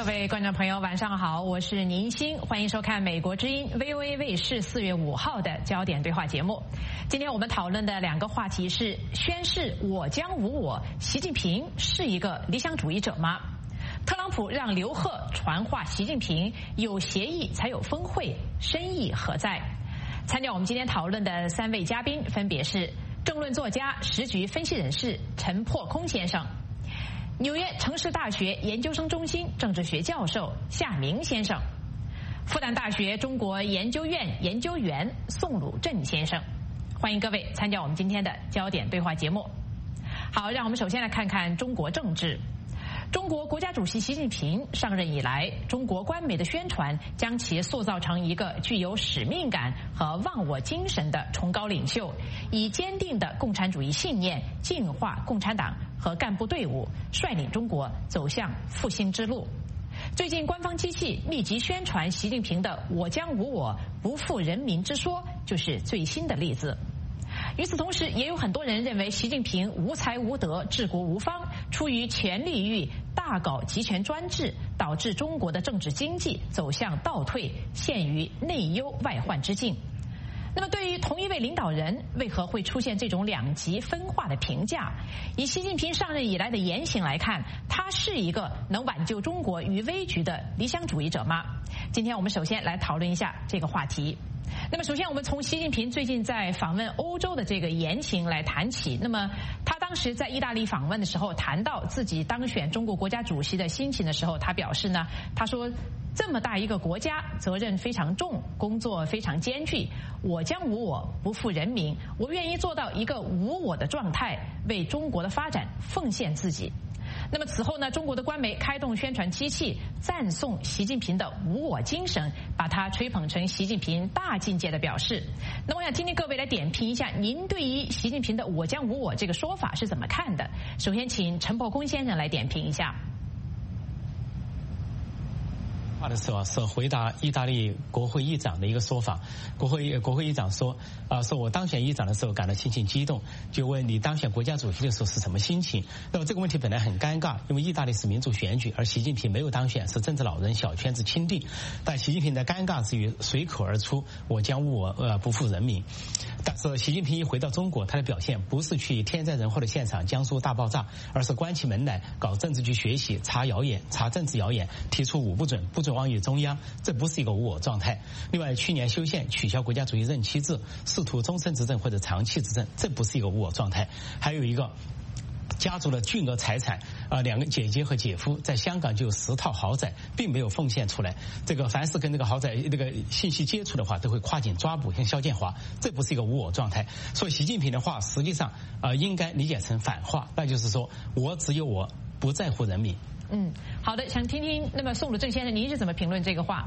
各位观众朋友，晚上好，我是宁鑫，欢迎收看美国之音 VOA 卫视4月5号的焦点对话节目。今天我们讨论的两个话题是：宣誓我将无我，习近平是一个理想主义者吗？特朗普让刘鹤传话习近平，有协议才有峰会，深意何在？参加我们今天讨论的3位嘉宾分别是政论作家、时局分析人士陈破空先生，纽约城市大学研究生中心政治学教授夏明先生，复旦大学中国研究院研究员宋鲁振先生。欢迎各位参加我们今天的焦点对话节目。好，让我们首先来看看中国政治。中国国家主席习近平上任以来，中国官媒的宣传将其塑造成一个具有使命感和忘我精神的崇高领袖，以坚定的共产主义信念净化共产党和干部队伍，率领中国走向复兴之路。最近官方机器密集宣传习近平的我将无我，不负人民之说就是最新的例子。与此同时，也有很多人认为习近平无才无德、治国无方，出于权力欲大搞集权专制，导致中国的政治经济走向倒退，陷于内忧外患之境。那么对于同一位领导人为何会出现这种两极分化的评价？以习近平上任以来的言行来看，他是一个能挽救中国于危局的理想主义者吗？今天我们首先来讨论一下这个话题。那么首先我们从习近平最近在访问欧洲的这个言行来谈起。那么他当时在意大利访问的时候，谈到自己当选中国国家主席的心情的时候，他表示呢，他说这么大一个国家，责任非常重，工作非常艰巨，我将无我，不负人民，我愿意做到一个无我的状态，为中国的发展奉献自己。那么此后呢，中国的官媒开动宣传机器，赞颂习近平的无我精神，把他吹捧成习近平大境界的表示。那么我想听听各位来点评一下，您对于习近平的我将无我这个说法是怎么看的？首先请陈破空先生来点评一下。 的时候是回答意大利国会议长的一个说法，国会议长说说我当选议长的时候感到心情激动，就问你当选国家主席的时候是什么心情？那么这个问题本来很尴尬，因为意大利是民主选举，而习近平没有当选，是政治老人小圈子钦定。但习近平的尴尬之余随口而出，我将无我，不负人民。但是习近平一回到中国，他的表现不是去天灾人祸的现场江苏大爆炸，而是关起门来搞政治局学习，查谣言，查政治谣言，提出5不准，不准妄语中央，这不是一个无我状态。另外，去年修宪取消国家主席任期制，试图终身执政或者长期执政，这不是一个无我状态。还有一个家族的巨额财产，2个姐姐和姐夫在香港就有10套豪宅，并没有奉献出来。这个凡是跟这个豪宅这个信息接触的话，都会跨境抓捕，像肖建华，这不是一个无我状态。所以习近平的话实际上应该理解成反话，那就是说我只有我，不在乎人民。 好的，想听听那么宋鲁振先生您是怎么评论这个话？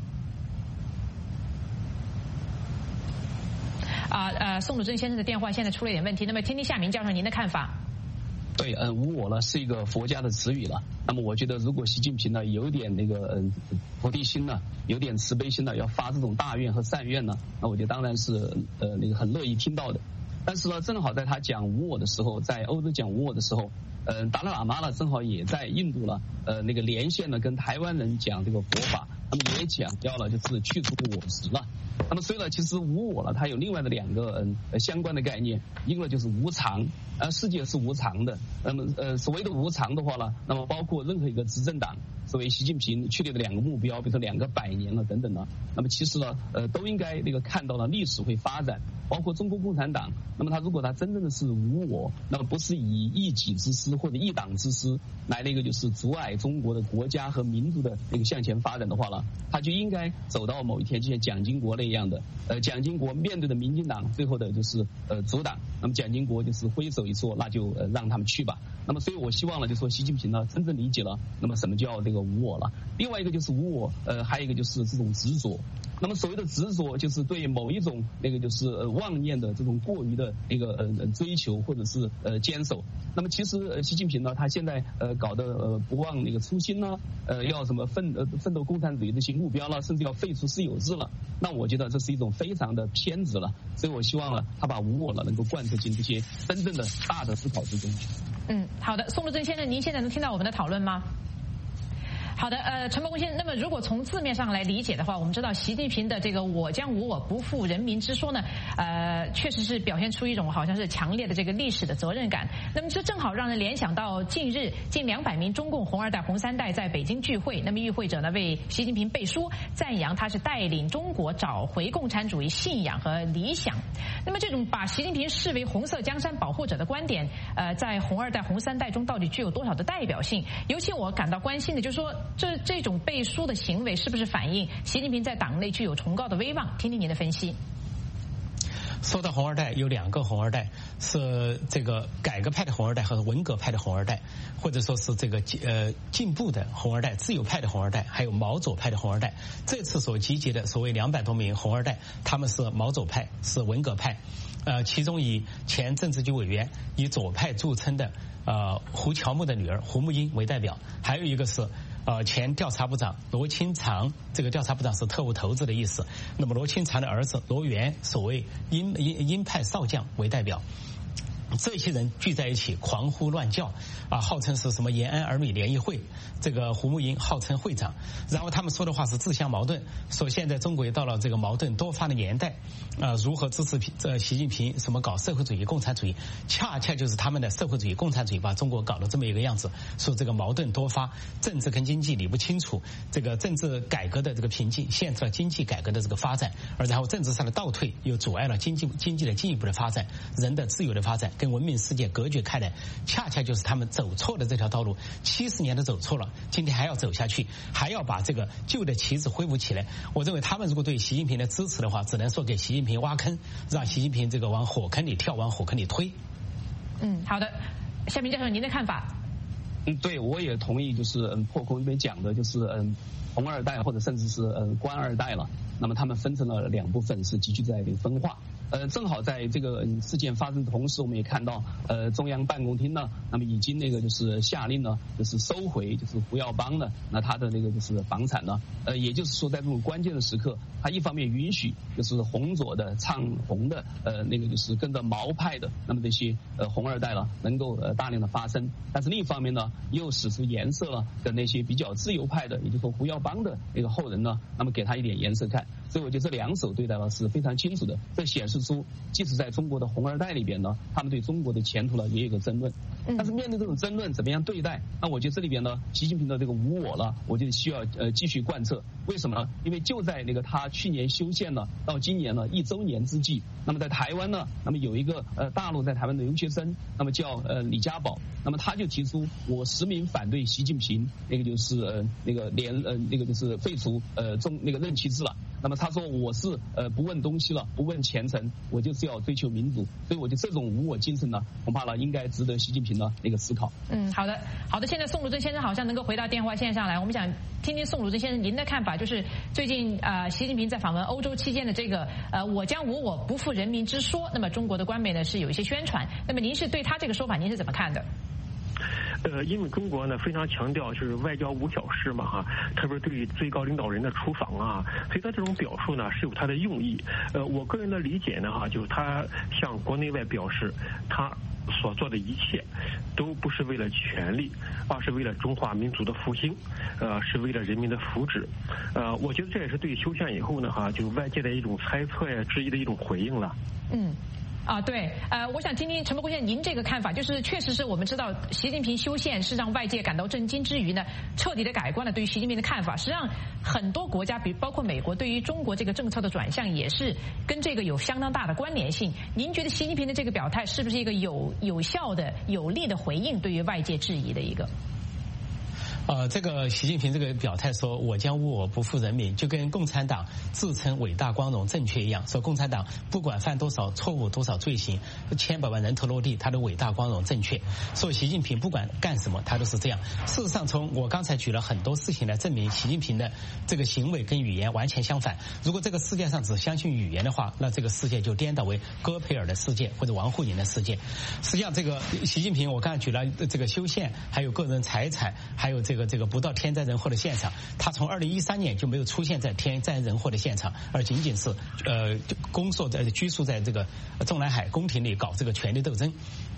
宋鲁振先生的电话现在出了一点问题，那么听听夏明教授您的看法。 对，无我呢是一个佛家的词语了。那么我觉得，如果习近平呢有点那个菩提心呢，有点慈悲心呢，要发这种大愿和善愿呢，那我觉得当然是那个很乐意听到的。但是呢，正好在他讲无我的时候，在欧洲讲无我的时候，达赖喇嘛呢正好也在印度呢，那个连线呢跟台湾人讲这个佛法，那么也讲到了就是去除我执了。那么所以呢，其实无我呢，它有另外的2个相关的概念，一个就是无常，世界是无常的。那么所谓的无常的话呢，那么包括任何一个执政党，所谓习近平确立的2个目标，比如说2个100年了等等呢，那么其实呢，都应该那个看到了历史会发展，包括中国共产党。那么如果他真正的是无我，那么不是以一己之私或者一党之私来那个就是阻碍中国的国家和民族的那个向前发展的话呢，他就应该走到某一天，就像蒋经国那样的，蒋经国面对的民进党最后的就是阻挡，那么蒋经国就是挥手一说，那就让他们去吧。那么所以我希望呢，就说习近平呢真正理解了那么什么叫这个无我了。另外一个就是无我，还有一个就是这种执着。那么所谓的执着，就是对某一种那个就是妄念的这种过于的那个追求或者是坚守。那么其实习近平呢，他现在搞的不忘那个初心呢，要什么奋斗共产主义这些目标了，甚至要废除私有制了。那我觉得这是一种非常的偏执了。所以我希望呢，他把无我了能够贯彻进这些真正的大的思考之中。 好的，宋鲁振先生，您现在能听到我们的讨论吗？ 好的，陈伯公先生，那么如果从字面上来理解的话，我们知道习近平的这个"我将无我，不负人民之说"呢，确实是表现出一种好像是强烈的这个历史的责任感。那么这正好让人联想到近日近200名中共红二代、红三代在北京聚会，那么与会者呢为习近平背书，赞扬他是带领中国找回共产主义信仰和理想。那么这种把习近平视为红色江山保护者的观点，在红二代、红三代中到底具有多少的代表性？尤其我感到关心的就是说，这种背书的行为是不是反映习近平在党内具有崇高的威望？听听您的分析。 说到红二代，有2个红二代，是这个改革派的红二代和文革派的红二代，或者说是这个进步的红二代、自由派的红二代，还有毛左派的红二代。这次所集结的所谓200多名红二代，他们是毛左派，是文革派。其中以前政治局委员、以左派著称的胡乔木的女儿胡木英为代表，还有一个是前调查部长罗清长，这个调查部长是特务头子的意思。那么罗清长的儿子罗源，所谓鹰派少将为代表。这些人聚在一起狂呼乱叫号称是什么延安儿女联谊会，这个胡木英号称会长，然后他们说的话是自相矛盾，说现在中国也到了这个矛盾多发的年代如何支持习近平什么搞社会主义共产主义，恰恰就是他们的社会主义共产主义把中国搞得这么一个样子，说这个矛盾多发，政治跟经济理不清楚，这个政治改革的这个瓶颈限制了经济改革的这个发展，而然后政治上的倒退又阻碍了经济的进一步的发展，人的自由的发展跟文明世界隔绝开来，恰恰就是他们走错的这条道路，70年都走错了，今天还要走下去，还要把这个旧的旗子恢复起来。我认为他们如果对习近平的支持的话，只能说给习近平挖坑，让习近平这个往火坑里跳，往火坑里推。 好的，夏明教授您的看法？ 对，我也同意，就是破空这边讲的，就是红二代或者甚至是官二代了。那么他们分成了2部分，是急剧在分化。正好在这个事件发生的同时，我们也看到中央办公厅呢，那么已经那个就是下令呢，就是收回就是胡耀邦呢，那他的那个就是房产呢，也就是说在这种关键的时刻，他一方面允许就是红左的唱红的那个就是跟着毛派的那么这些红二代了能够大量的发声，但是另一方面呢，又使出颜色了，跟那些比较自由派的，也就是说胡耀邦的那个后人呢，那么给他一点颜色看。所以我觉得这2手对待呢是非常清楚的，这显示出即使在中国的红二代里边呢，他们对中国的前途呢也有个争论。但是面对这种争论怎么样对待，那我觉得这里边呢，习近平的这个无我了，我觉得需要继续贯彻。为什么呢？因为就在那个他去年修宪呢，到今年呢1周年之际，那么在台湾呢，那么有一个大陆在台湾的留学生，那么叫李家宝，那么他就提出我实名反对习近平，那个就是那个就是废除那个任期制了。那么他说我是不问东西了，不问前程，我就是要追求民主。所以我觉得这种无我精神呢，恐怕呢应该值得习近平呢那个思考。 好的。现在宋鲁珍先生好像能够回到电话线上来，我们想听听宋鲁珍先生您的看法，就是最近习近平在访问欧洲期间的这个我将无我，不负人民之说，那么中国的官媒呢是有一些宣传，那么您是对他这个说法您是怎么看的？ 因为中国呢非常强调就是外交无小事嘛哈，特别对最高领导人的出访啊，所以他这种表述呢是有他的用意。我个人的理解呢哈，就是他向国内外表示他所做的一切都不是为了权力，而是为了中华民族的复兴，是为了人民的福祉。我觉得这也是对修宪以后呢哈，就外界的一种猜测呀、质疑的一种回应了。 对，我想听听陈伯公先生您这个看法，就是确实是我们知道习近平修宪是让外界感到震惊之余呢，彻底的改观了对于习近平的看法。实际上很多国家，包括美国，对于中国这个政策的转向也是跟这个有相当大的关联性。您觉得习近平的这个表态是不是一个有效的、有力的回应对于外界质疑的一个？ 这个习近平这个表态说我将无我，不负人民，就跟共产党自称伟大光荣正确一样，说共产党不管犯多少错误多少罪行，千百万人头落地，他的伟大光荣正确。说习近平不管干什么他都是这样。事实上从我刚才举了很多事情来证明习近平的这个行为跟语言完全相反。如果这个世界上只相信语言的话，那这个世界就颠倒为戈培尔的世界或者王沪宁的世界。实际上这个习近平我刚才举了这个修宪，还有个人财产，还有这个不到天灾人祸的现场，他从2013年就没有出现在天灾人祸的现场，而仅仅是居住在这个中南海宫廷里搞这个权力斗争。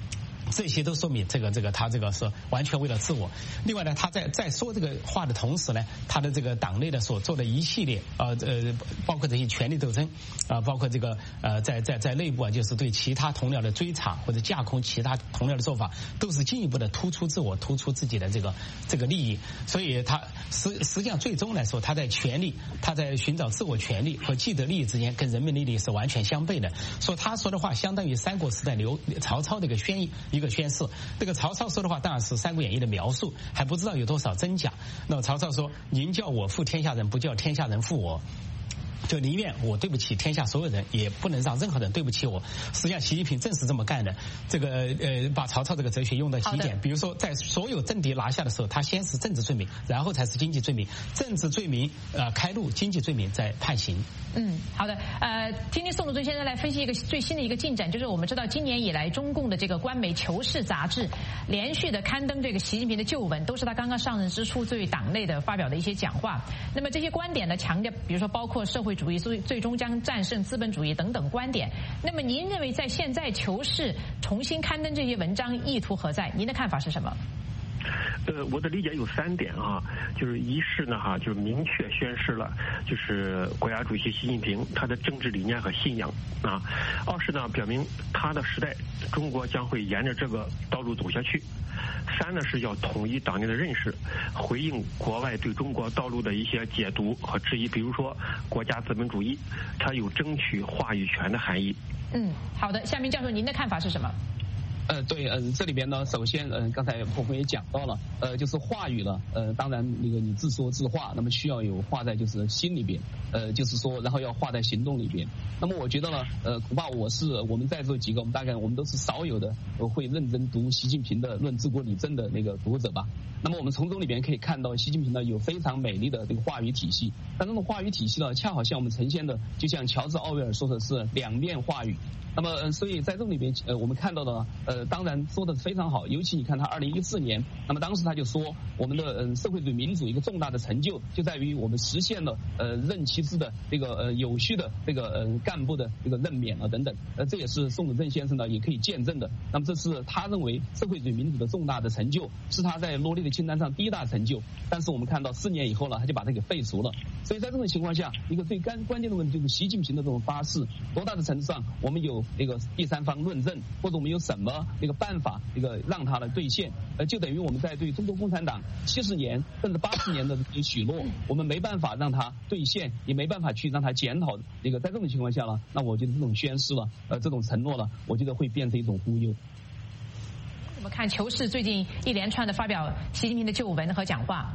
这些都说明他这个是完全为了自我。另外呢，他在说这个话的同时呢，他的这个党内的所做的一系列包括这些权力斗争包括这个在内部就是对其他同僚的追查或者架空其他同僚的做法，都是进一步的突出自我，突出自己的这个利益。所以他实际上最终来说，他在寻找自我权利和既得利益之间，跟人民利益是完全相悖的。说他说的话相当于三国时代曹操的一个宣誓。这个曹操说的话当然是《三国演义》的描述，还不知道有多少真假。那么曹操说：“您叫我负天下人，不叫天下人负我。”就宁愿我对不起天下所有人，也不能让任何人对不起我。实际上，习近平正是这么干的。这个把曹操这个哲学用到极点。比如说，在所有政敌拿下的时候，他先是政治罪名，然后才是经济罪名。政治罪名开路，经济罪名在判刑。 好的。听听宋鲁尊先生来分析一个最新的一个进展，就是我们知道今年以来，中共的这个官媒《求是》杂志连续的刊登这个习近平的旧文，都是他刚刚上任之初对党内的发表的一些讲话。那么这些观点呢，强调比如说包括社会主义最终将战胜资本主义等等观点。那么您认为在现在《求是》重新刊登这些文章意图何在？您的看法是什么？ 我的理解有3点啊，就是一是呢就是明确宣示了就是国家主席习近平他的政治理念和信仰啊；二是呢表明他的时代中国将会沿着这个道路走下去；三呢是要统一党内的认识，回应国外对中国道路的一些解读和质疑，比如说国家资本主义，它有争取话语权的含义。 好的，夏明教授，您的看法是什么？ 对，这里边呢，首先，刚才破峰也讲到了，就是话语了，当然那个你自说自话，那么需要有话在就是心里边，就是说，然后要话在行动里边。那么我觉得呢，恐怕我们在座几个，我们都是少有的会认真读习近平的《论治国理政》的那个读者吧。那么我们从中里边可以看到，习近平呢有非常美丽的这个话语体系，但这种话语体系呢，恰好像我们呈现的，就像乔治·奥威尔说的是两面话语。那么，所以在这里边，我们看到的，当然说的非常好。尤其你看他2014年，那么当时他就说，我们的社会主义民主一个重大的成就，就在于我们实现了任期制的这个有序的这个干部的这个任免等等。这也是宋祖正先生呢也可以见证的。那么这是他认为社会主义民主的重大的成就，是他在罗列的清单上第一大成就。但是我们看到4年以后呢，他就把它给废除了。所以在这种情况下，一个最关键的问题就是习近平的这种发誓，多大的程度上我们有那个第三方论证，或者我们有什么那个办法让它来兑现，就等于我们在对中国共产党70年甚至80年的许诺，我们没办法让它兑现，也没办法去让它检讨。在这种情况下呢，那我觉得这种宣誓了，这种承诺了，我觉得会变成一种忽悠。 怎么看《求是》最近一连串的发表习近平的旧文和讲话？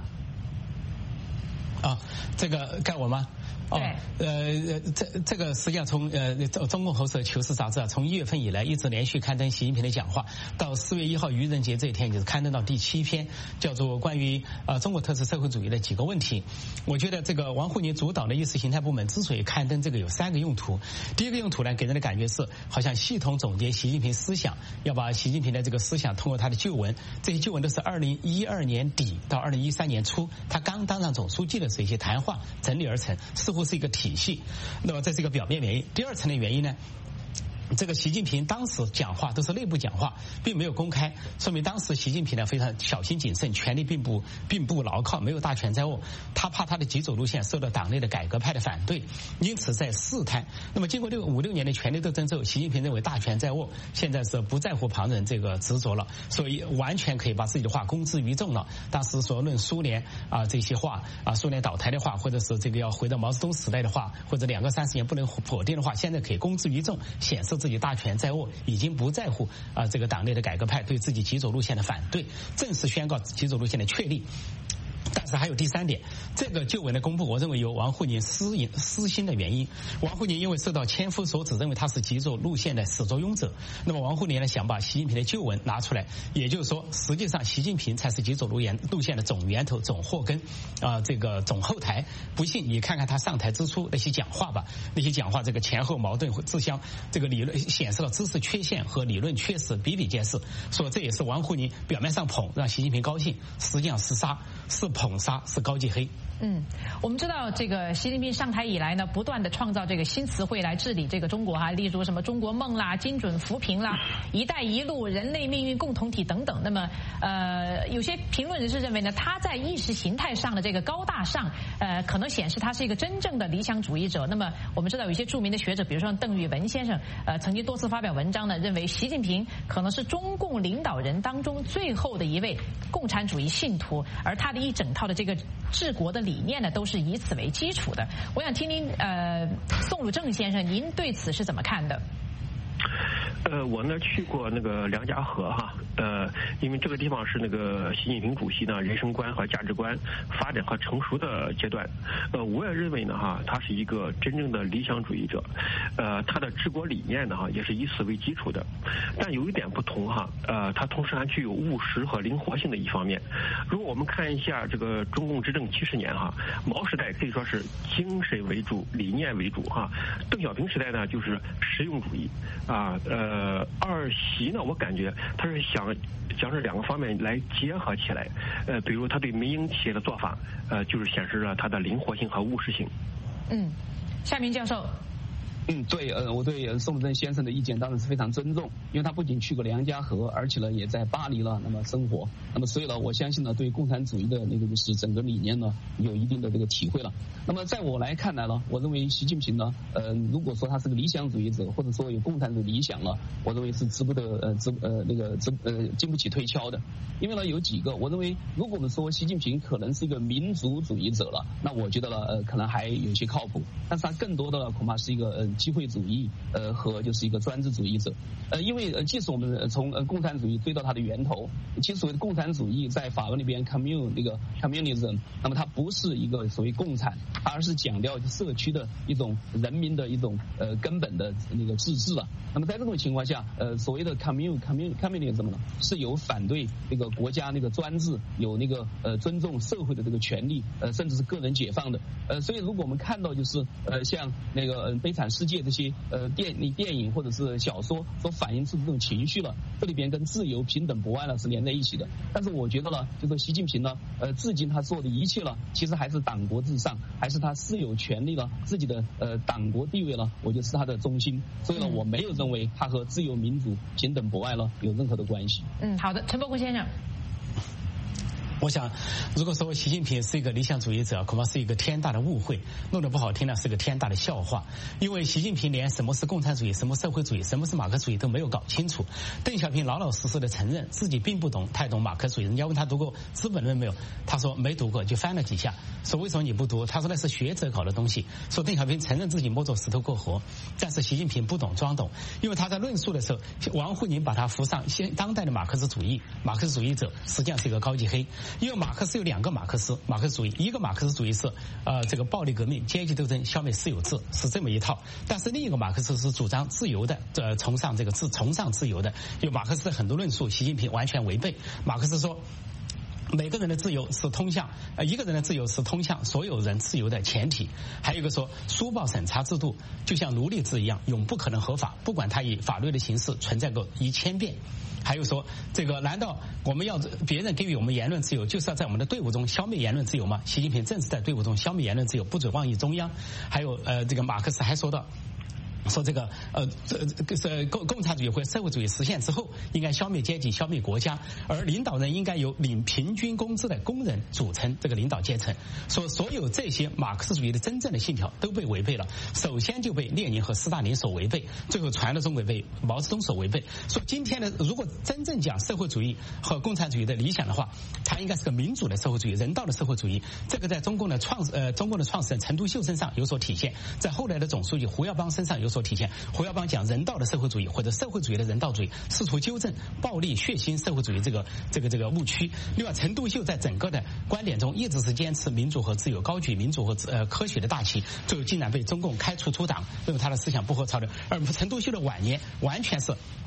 这个该我吗？这个实际上从中共喉舌《求是》杂志从1月份以来一直连续刊登习近平的讲话，到4月1号愚人节这一天就是刊登到第7篇，叫做关于中国特色社会主义的几个问题。我觉得这个王沪宁主导的意识形态部门之所以刊登这个有3个用途。第一个用途呢，给人的感觉是好像系统总结习近平思想，要把习近平的这个思想通过他的旧文，这些旧文都是2012年底到2013年初他刚当上总书记的时候一些谈话整理而成，似乎是一个体系。那么这是一个表面原因。第二层的原因呢，这个习近平当时讲话都是内部讲话，并没有公开，说明当时习近平呢非常小心谨慎，权力并不牢靠，没有大权在握。他怕他的极左路线受到党内的改革派的反对，因此在试探。那么经过5-6年的权力斗争之后，习近平认为大权在握，现在是不在乎旁人这个执着了，所以完全可以把自己的话公之于众了。当时所论苏联这些话苏联倒台的话，或者是这个要回到毛泽东时代的话，或者2个30年不能否定的话，现在可以公之于众，显示自己大权在握，已经不在乎这个党内的改革派对自己极左路线的反对，正式宣告极左路线的确立。但是还有第3点，这个旧文的公布，我认为有王沪宁私心的原因。王沪宁因为受到千夫所指，认为他是极左路线的始作俑者，那么王沪宁呢想把习近平的旧文拿出来，也就是说，实际上习近平才是极左路线的总源头、总祸根这个总后台。不信你看看他上台之初那些讲话吧，那些讲话这个前后矛盾自相，这个理论显示了知识缺陷和理论缺失比比皆是。说这也是王沪宁表面上捧让习近平高兴，实际上是杀，是捧杀，是高级黑。 我们知道这个习近平上台以来呢，不断的创造这个新词汇来治理这个中国例如什么中国梦啦、精准扶贫啦、一带一路、人类命运共同体等等。那么有些评论人士认为呢，他在意识形态上的这个高大上，可能显示他是一个真正的理想主义者。那么我们知道有一些著名的学者，比如说邓玉文先生，曾经多次发表文章呢，认为习近平可能是中共领导人当中最后的一位共产主义信徒，而他的一整套的这个治国的理念呢，都是以此为基础的。我想听听宋鲁正先生，您对此是怎么看的？ 我呢去过那个梁家河因为这个地方是那个习近平主席呢人生观和价值观发展和成熟的阶段。我也认为呢他是一个真正的理想主义者，他的治国理念呢也是以此为基础的。但有一点不同他同时还具有务实和灵活性的一方面。如果我们看一下这个中共执政70年毛时代可以说是精神为主、理念为主邓小平时代呢就是实用主义二习呢，我感觉他是想将这两个方面来结合起来。比如他对民营企业的做法，就是显示了他的灵活性和务实性。 夏明教授。 对，我对宋鲁正先生的意见当然是非常尊重，因为他不仅去过梁家河，而且呢也在巴黎了，那么生活，那么所以呢，我相信呢对共产主义的那个就是整个理念呢有一定的这个体会了。那么在我来看来呢，我认为习近平呢，如果说他是个理想主义者，或者说有共产主义理想了，我认为是经不起推敲的。因为呢有几个，我认为如果我们说习近平可能是一个民族主义者了，那我觉得呢可能还有些靠谱，但是他更多的呢恐怕是一个机会主义和就是一个专制主义者。因为即使我们从共产主义追到它的源头，其实所谓的共产主义在法文里边 communism， 那么它不是一个所谓共产，而是强调社区的一种人民的一种根本的那个自治了。那么在这种情况下，所谓的 communism 呢是有反对那个国家那个专制，有那个尊重社会的这个权利，甚至是个人解放的。所以如果我们看到就是像那个悲惨世界这些电影或者是小说所反映出这种情绪了，这里边跟自由、平等、博爱呢是连在一起的。但是我觉得呢，就是习近平呢，至今他做的一切呢，其实还是党国至上，还是他私有权利了，自己的党国地位呢，我觉得是他的中心。所以呢，我没有认为他和自由、民主、平等、博爱呢有任何的关系。 好的，陈伯虎先生。 我想，如果说习近平是一个理想主义者，恐怕是一个天大的误会，弄得不好听呢，是个天大的笑话。因为习近平连什么是共产主义、什么社会主义、什么是马克思主义都没有搞清楚。邓小平老老实实的承认自己并不太懂马克思主义。人家问他读过《资本论》没有，他说没读过，就翻了几下。说为什么你不读？他说那是学者搞的东西。说邓小平承认自己摸着石头过河，但是习近平不懂装懂，因为他在论述的时候，王沪宁把他扶上当代的马克思主义，马克思主义者实际上是一个高级黑。因为马克思有两个马克思主义，一个马克思主义是这个暴力革命、阶级斗争、消灭私有制，是这么一套。但是另一个马克思是主张自由的，崇尚自由的。有马克思的很多论述，习近平完全违背。马克思说，每个人的自由是通向一个人的自由是通向所有人自由的前提。还有一个说，书报审查制度就像奴隶制一样，永不可能合法，不管它以法律的形式存在过1000遍。还有说，这个难道我们要别人给予我们言论自由，就是要在我们的队伍中消灭言论自由吗？习近平正是在队伍中消灭言论自由，不准妄议中央。还有这个马克思还说到，说这个共产主义或社会主义实现之后，应该消灭阶级、消灭国家，而领导人应该由领平均工资的工人组成这个领导阶层。说所有这些马克思主义的真正的信条都被违背了，首先就被列宁和斯大林所违背，最后传到中国被毛泽东所违背。说今天的如果真正讲社会主义和共产主义的理想的话，它应该是个民主的社会主义、人道的社会主义。这个在中共的创始人陈独秀身上有所体现，在后来的总书记胡耀邦身上有所体现。胡耀邦讲人道的社会主义或者社会主义的人道主义，试图纠正暴力血腥社会主义这个误区。另外，陈独秀在整个的观点中一直是坚持民主和自由，高举民主和科学的大旗，最后竟然被中共开除出党，认为他的思想不合潮流。而陈独秀的晚年完全是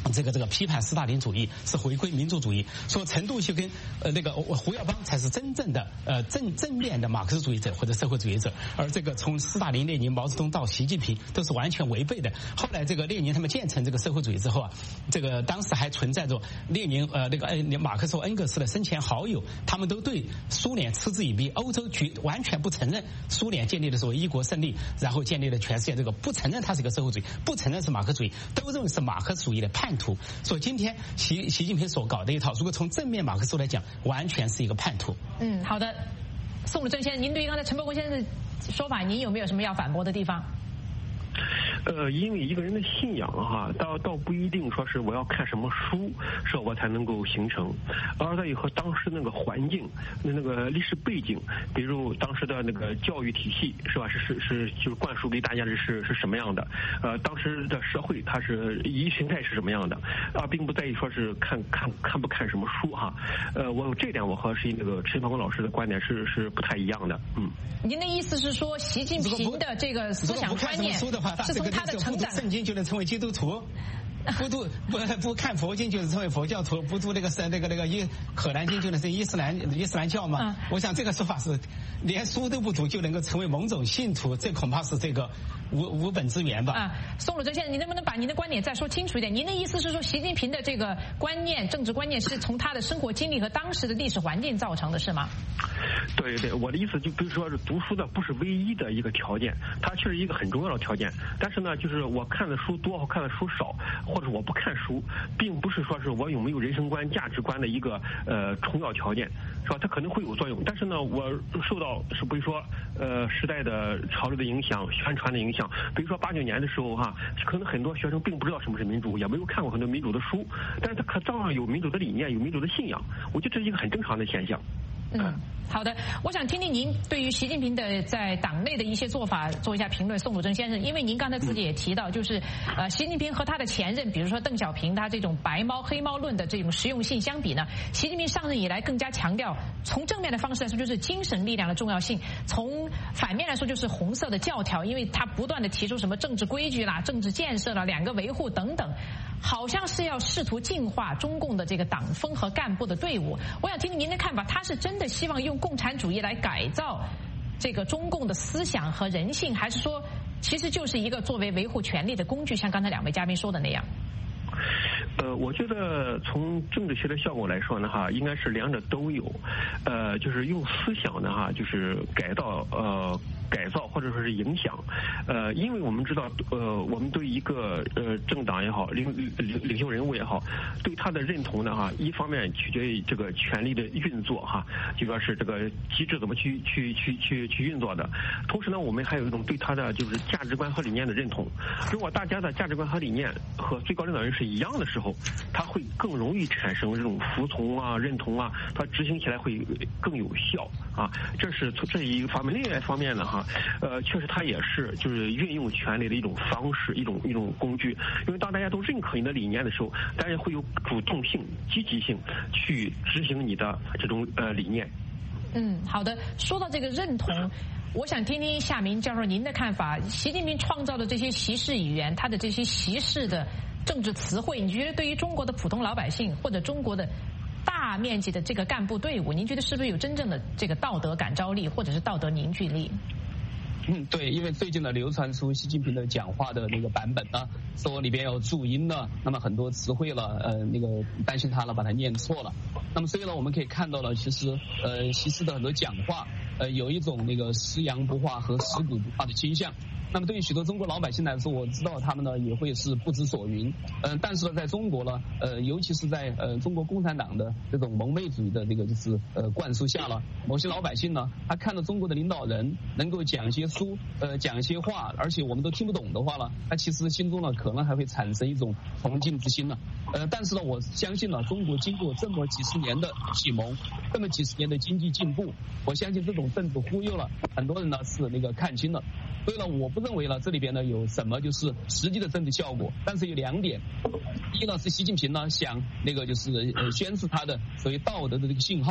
这个批判斯大林主义，是回归民主主义，说陈独秀跟那个胡耀邦才是真正的正面的马克思主义者或者社会主义者，而这个从斯大林、列宁、毛泽东到习近平都是完全违背的。后来这个列宁他们建成这个社会主义之后啊，这个当时还存在着列宁马克思恩格斯的生前好友，他们都对苏联嗤之以鼻，欧洲完全不承认苏联建立的所谓一国胜利，然后建立了全世界，这个不承认它是一个社会主义，不承认是马克思主义，都认为是马克思主义的叛徒。所以今天习近平所搞的一套，如果从正面马克思来讲，完全是一个叛徒。 好的，宋鲁正先生，您对于刚才陈伯公先生的说法，您有没有什么要反驳的地方？ 因为一个人的信仰哈，倒不一定说是我要看什么书，是我才能够形成，而在于和当时那个环境、那个历史背景，比如当时的那个教育体系是吧？就是灌输给大家的是什么样的？当时的社会它是意识形态是什么样的？并不在于说是看不看什么书哈。我这点我和那个陈宝公老师的观点是不太一样的。 您的意思是说，习近平的这个思想观念是从他的成长， 圣经就能成为基督徒？不看佛经就是成为佛教徒，不读那个可兰经就能是伊斯兰教吗？我想这个说法是连书都不读就能够成为某种信徒，这恐怕是这个无本之源吧。 宋鲁正先生，你能不能把您的观点再说清楚一点？您的意思是说，习近平的这个观念、政治观念是从他的生活经历和当时的历史环境造成的，是吗？ 对，我的意思就比如说是读书的不是唯一的一个条件，它确实一个很重要的条件。但是呢，就是我看的书多或看的书少，或者我不看书，并不是说是我有没有人生观、价值观的一个重要条件，是吧？它可能会有作用，但是呢，我受到是比如说时代的潮流的影响、宣传的影响。比如说89年的时候哈，可能很多学生并不知道什么是民主，也没有看过很多民主的书，但是他可照样有民主的理念、有民主的信仰。我觉得这是一个很正常的现象。 好的，我想听听您对于习近平的在党内的一些做法做一下评论，宋鲁正先生，因为您刚才自己也提到，就是习近平和他的前任，比如说邓小平，他这种白猫黑猫论的这种实用性相比呢，习近平上任以来更加强调，从正面的方式来说就是精神力量的重要性，从反面来说就是红色的教条，因为他不断的提出什么政治规矩啦、政治建设啦、两个维护等等，好像是要试图净化中共的这个党风和干部的队伍。我想听听您的看法，他是真的希望用共产主义来改造这个中共的思想和人性，还是说其实就是一个作为维护权力的工具，像刚才两位嘉宾说的那样？ 我觉得从政治学的效果来说呢，哈，应该是两者都有。就是用思想呢，哈，就是改造或者说是影响。因为我们知道，我们对一个政党也好，领袖人物也好，对他的认同呢，哈，一方面取决于这个权力的运作，哈，就说是这个机制怎么去运作的。同时呢，我们还有一种对他的就是价值观和理念的认同。如果大家的价值观和理念和最高领导人是一样的时候，他会更容易产生这种服从啊、认同啊，他执行起来会更有效啊。这一个方面，另外一方面呢，哈，确实他也是就是运用权力的一种方式，一种工具。因为当大家都认可你的理念的时候，大家会有主动性、积极性去执行你的这种理念。 好的。说到这个认同，我想听听夏明教授您的看法。习近平创造的这些习式语言，他的这些习式的政治词汇，你觉得对于中国的普通老百姓或者中国的大面积的这个干部队伍，您觉得是不是有真正的这个道德感召力或者是道德凝聚力？ 对，因为最近呢流传出习近平的讲话的那个版本呢，说里边有注音呢，那么很多词汇了，那个担心他了把它念错了。那么所以呢，我们可以看到了，其实习氏的很多讲话，有一种那个食洋不化和食古不化的倾向。那么对于许多中国老百姓来说，我知道他们呢也会是不知所云。但是呢，在中国呢，尤其是在中国共产党的这种蒙昧主义的这个就是灌输下了，某些老百姓呢，他看到中国的领导人能够讲一些书，讲一些话，而且我们都听不懂的话了，他其实心中呢可能还会产生一种崇敬之心呢。但是呢，我相信呢，中国经过这么几十年的启蒙，这么几十年的经济进步，我相信这种政治忽悠了很多人呢是那个看清了。所以呢，我不认为呢这里边呢有什么就是实际的政治效果，但是有两点。第一呢是习近平呢想那个就是宣示他的所谓道德的这个信号，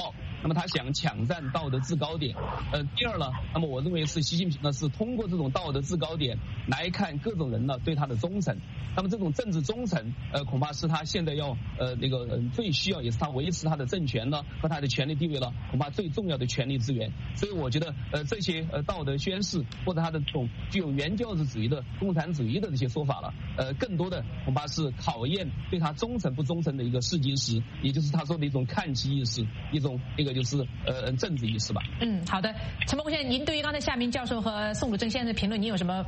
那么他想抢占道德制高点。第二呢，那么我认为是习近平呢是通过这种道德制高点来看各种人呢对他的忠诚。那么这种政治忠诚，恐怕是他现在要最需要，也是他维持他的政权呢和他的权力地位了，恐怕最重要的权力资源。所以我觉得这些道德宣誓或者他的这种具有原教旨主义的共产主义的这些说法了，更多的恐怕是考验对他忠诚不忠诚的一个试金石，也就是他说的一种看齐意识，一种就是政治意识吧。 好的，陈伯先生，您对于刚才夏明教授和宋鲁正先生的评论，您有什么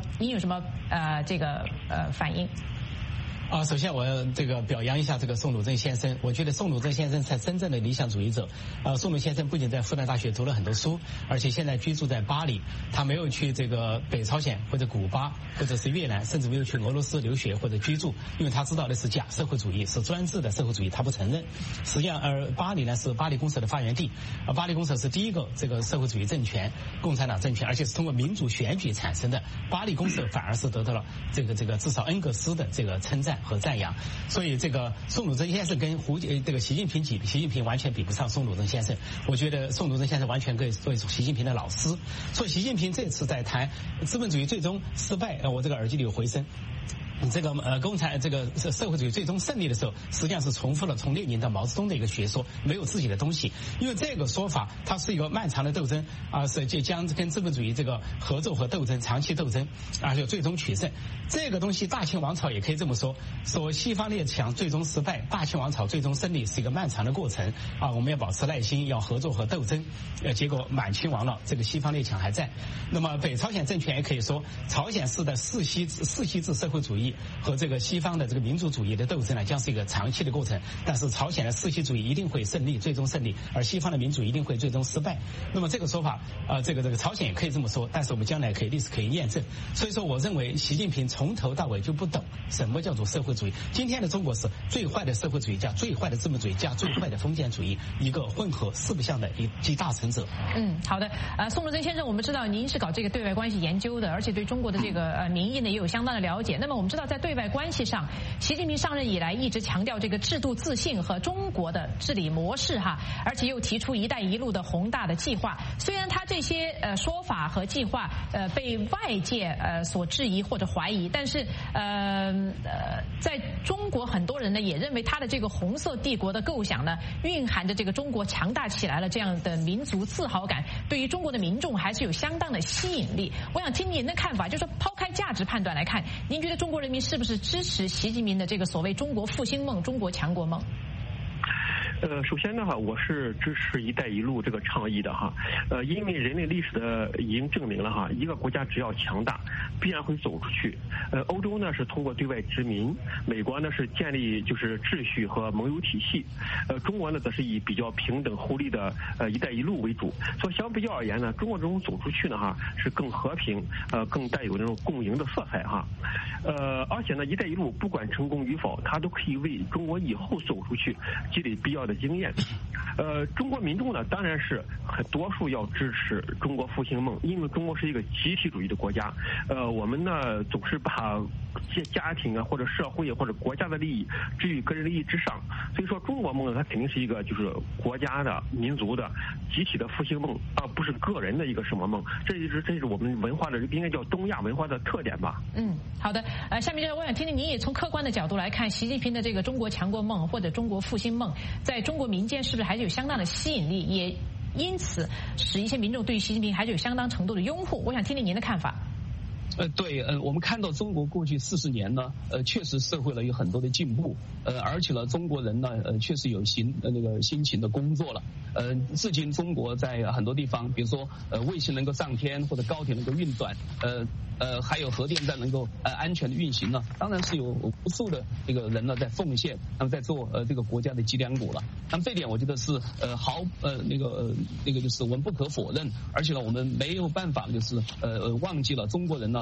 反应？ 首先我要表扬一下宋鲁正先生，我觉得宋鲁正先生才真正的理想主义者。宋鲁先生不仅在复旦大学读了很多书，而且现在居住在巴黎，他没有去北朝鲜或者古巴或者是越南，甚至没有去俄罗斯留学或者居住，因为他知道的是假社会主义，是专制的社会主义，他不承认。实际上，巴黎呢是巴黎公社的发源地，巴黎公社是第一个社会主义政权，共产党政权，而且是通过民主选举产生的。巴黎公社反而是得到了至少恩格斯的称赞和赞扬，所以宋鲁正先生跟习近平完全比不上宋鲁正先生。我觉得宋鲁正先生完全可以作为习近平的老师。所以习近平这次在谈资本主义最终失败，我耳机里有回声。共产社会主义最终胜利的时候，实际上是重复了从列宁到毛泽东的一个学说，没有自己的东西。因为这个说法它是一个漫长的斗争是将跟资本主义合作和斗争，长期斗争，而且最终取胜。这个东西大清王朝也可以这么说西方列强最终失败，大清王朝最终胜利是一个漫长的过程我们要保持耐心，要合作和斗争。结果满清亡了，西方列强还在。那么北朝鲜政权也可以说，朝鲜式的世袭制社会主义和西方的民族主义的斗争呢，将是一个长期的过程。但是朝鲜的世袭主义一定会胜利，最终胜利，而西方的民主一定会最终失败。那么这个说法，朝鲜也可以这么说，但是我们将来历史可以验证。所以说，我认为习近平从头到尾就不懂什么叫做社会主义。今天的中国是最坏的社会主义加最坏的资本主义加最坏的封建主义，一个混合四不像的集大成者。 好的。宋鲁正先生，我们知道您是搞对外关系研究的，而且对中国的民意呢也有相当的了解。那么我们知道，在对外关系上，习近平上任以来一直强调制度自信和中国的治理模式而且又提出"一带一路"的宏大的计划。虽然他这些说法和计划被外界所质疑或者怀疑，但是在中国很多人呢也认为他的红色帝国的构想呢，蕴含着中国强大起来了这样的民族自豪感，对于中国的民众还是有相当的吸引力。我想听您的看法，就是抛开价值判断来看，您觉得中国人民是不是支持习近平的所谓中国复兴梦、中国强国梦？ 首先呢我是支持"一带一路"这个倡议的因为人类历史已经证明了一个国家只要强大，必然会走出去。欧洲呢是通过对外殖民，美国呢是建立秩序和盟友体系，中国呢则是以比较平等互利的"一带一路"为主。所以相比较而言呢，中国这种走出去呢是更和平，更带有那种共赢的色彩而且呢"一带一路"不管成功与否，它都可以为中国以后走出去积累必要的经验。中国民众呢当然是很多数要支持中国复兴梦，因为中国是一个集体主义的国家。我们呢总是把家庭或者社会或者国家的利益置于个人利益之上，所以说中国梦它肯定是一个国家的、民族的、集体的复兴梦，而不是个人的一个什么梦。这是我们文化的，应该叫东亚文化的特点吧。 好的。下面我想听听您也从客观的角度来看，习近平的中国强国梦或者中国复兴梦，在中国民间是不是还是有相当的吸引力，也因此使一些民众对习近平还是有相当程度的拥护。我想听听您的看法。 对，我们看到中国过去40年呢，确实社会有很多的进步，而且呢，中国人呢，确实有辛勤的工作了，至今中国在很多地方，比如说卫星能够上天，或者高铁能够运转，还有核电站能够安全的运行呢，当然是有无数的人呢在奉献，那么在做这个国家的脊梁骨了。那么这点我觉得是就是我们不可否认，而且呢，我们没有办法忘记了中国人呢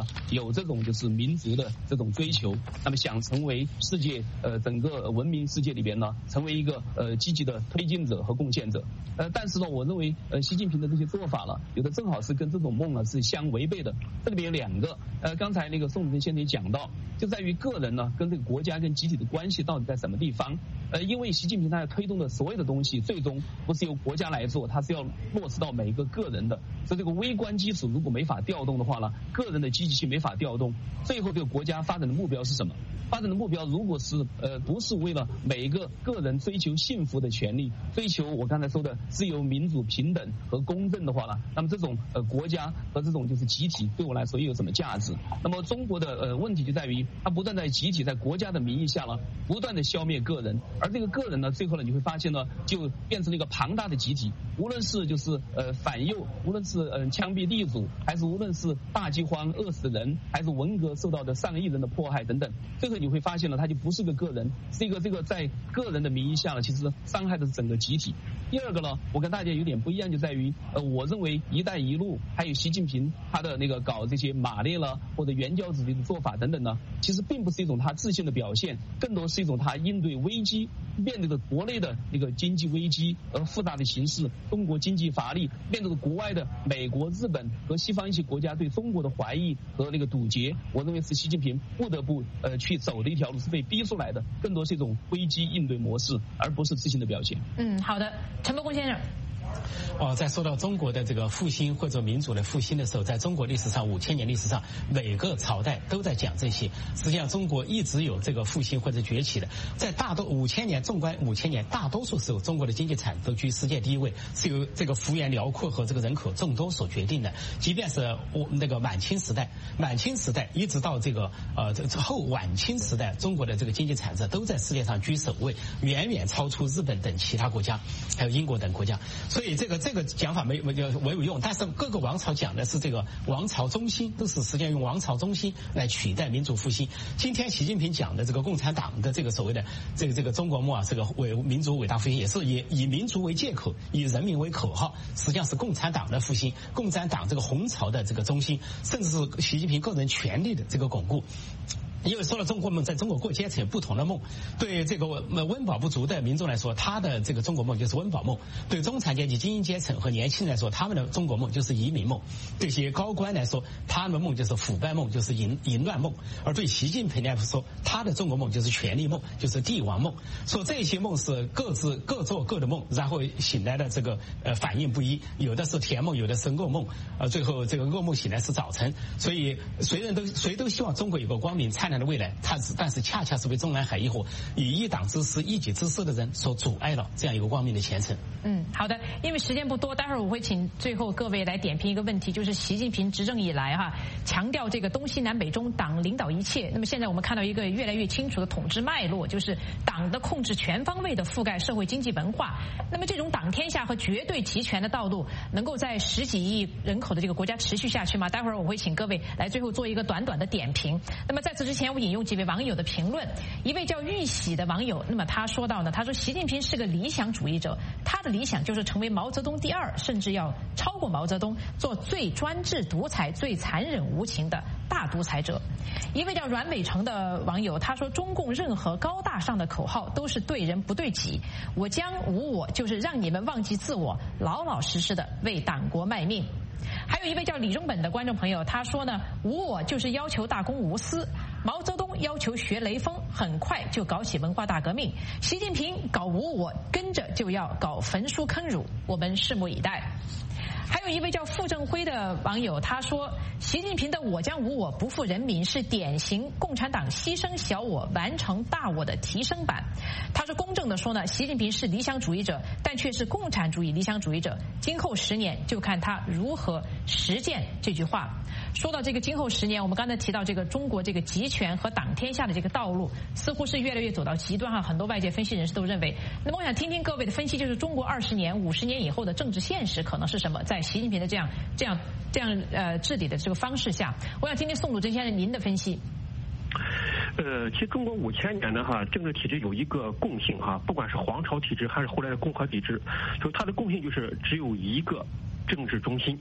呢有这种就是民族的这种追求，那么想成为世界整个文明世界里边呢成为一个积极的推进者和贡献者。但是呢，我认为习近平的这些做法了，有的正好是跟这种梦呢是相违背的。这里边有两个，刚才那个宋主任先生也讲到，就在于个人呢跟这个国家跟集体的关系到底在什么地方。因为习近平他要推动的所有的东西，最终不是由国家来做，他是要落实到每一个个人的。所以这个微观基础如果没法调动的话呢，个人的积极性没法调动，最后这个国家发展的目标是什么？发展的目标如果是不是为了每一个个人追求幸福的权利，追求我刚才说的自由、民主、平等和公正的话呢，那么这种国家和这种就是集体对我来说又有什么价值？那么中国的问题就在于，它不断在集体在国家的名义下呢，不断的消灭个人，而这个个人呢，最后呢你会发现呢，就变成了一个庞大的集体，无论是就是反右，无论是枪毙地主，还是无论是大饥荒饿死人，还是文革受到的上亿人的迫害等等，最后你会发现呢，它就不是个个人，是一个这个在个人的名义下呢，其实伤害的是整个集体。第二个呢，我跟大家有点不一样，就在于我认为一带一路还有习近平他的那个搞这些马列了或者原教旨的做法等等呢，其实并不是一种他自信的表现，更多是一种他应对危机，面对着国内的那个经济危机而复杂的形势，中国经济乏力，面对着国外的美国、日本和西方一些国家对中国的怀疑和那个堵截，我认为是习近平不得不去走的一条路，是被逼出来的，更多是一种危机应对模式，而不是自信的表现。 好的，陈伯公先生。 在说到中国的这个复兴或者民主的复兴的时候，在中国历史上5000年历史上，每个朝代都在讲这些。实际上，中国一直有这个复兴或者崛起的。在5000年，纵观5000年，大多数时候，中国的经济产值都居世界第一位，是由这个幅员辽阔和这个人口众多所决定的。即便是那个满清时代一直到这个后晚清时代，中国的这个经济产值都在世界上居首位，远远超出日本等其他国家，还有英国等国家。所以这个讲法没有用，但是各个王朝讲的是这个王朝中心，都是实际上用王朝中心来取代民主复兴。今天习近平讲的这个共产党的这个所谓的这个中国梦啊，这个民族伟大复兴，也是以民族为借口，以人民为口号，实际上是共产党的复兴，共产党这个红潮的这个中心，甚至是习近平个人权力的这个巩固。因为说了中国梦，在中国各阶层有不同的梦。对这个温饱不足的民众来说，他的这个中国梦就是温饱梦；对中产阶级、精英阶层和年轻人来说，他们的中国梦就是移民梦；对些高官来说，他们的梦就是腐败梦，就是淫乱梦；而对习近平来说，他的中国梦就是权力梦，就是帝王梦。说这些梦是各做各的梦，然后醒来的这个反应不一，有的是甜梦，有的是噩梦，最后这个噩梦醒来是早晨。所以谁都希望中国有个光明灿烂的未来，但是恰恰是被中南海一伙以一党之私、一己之私的人所阻碍了这样一个光明的前程。 好的，因为时间不多，待会儿我会请最后各位来点评一个问题，就是习近平执政以来强调这个东西南北中党领导一切。那么现在我们看到一个越来越清楚的统治脉络，就是党的控制全方位的覆盖社会经济文化。那么这种党天下和绝对集权的道路，能够在10几亿人口的这个国家持续下去吗？待会儿我会请各位来最后做一个短短的点评。那么在此之前，我引用几位网友的评论。一位叫玉喜的网友，那么他说到呢，他说习近平是个理想主义者，他的理想就是成为毛泽东第2，甚至要超过毛泽东，做最专制独裁、最残忍无情的大独裁者。一位叫阮伟成的网友，他说中共任何高大上的口号都是对人不对己，我将无我，就是让你们忘记自我，老老实实的为党国卖命。还有一位叫李中本的观众朋友，他说呢，无我就是要求大公无私，毛泽东要求学雷锋，很快就搞起文化大革命，习近平搞无我，跟着就要搞焚书坑儒，我们拭目以待。还有一位叫傅正辉的网友，他说习近平的我将无我不负人民是典型共产党牺牲小我完成大我的提升版。他说公正的说呢，习近平是理想主义者，但却是共产主义理想主义者，今后10年就看他如何实践这句话。说到这个今后10年，我们刚才提到这个中国这个集权和党天下的这个道路似乎是越来越走到极端很多外界分析人士都认为。那么我想听听各位的分析，就是中国20年、50年以后的政治现实可能是什么？在习近平的这样治理的这个方式下，我想听听宋祖珍先生您的分析。 其实中国5000年的政治体制有一个共性不管是皇朝体制还是后来的共和体制，就是它的共性就是只有一个政治中心。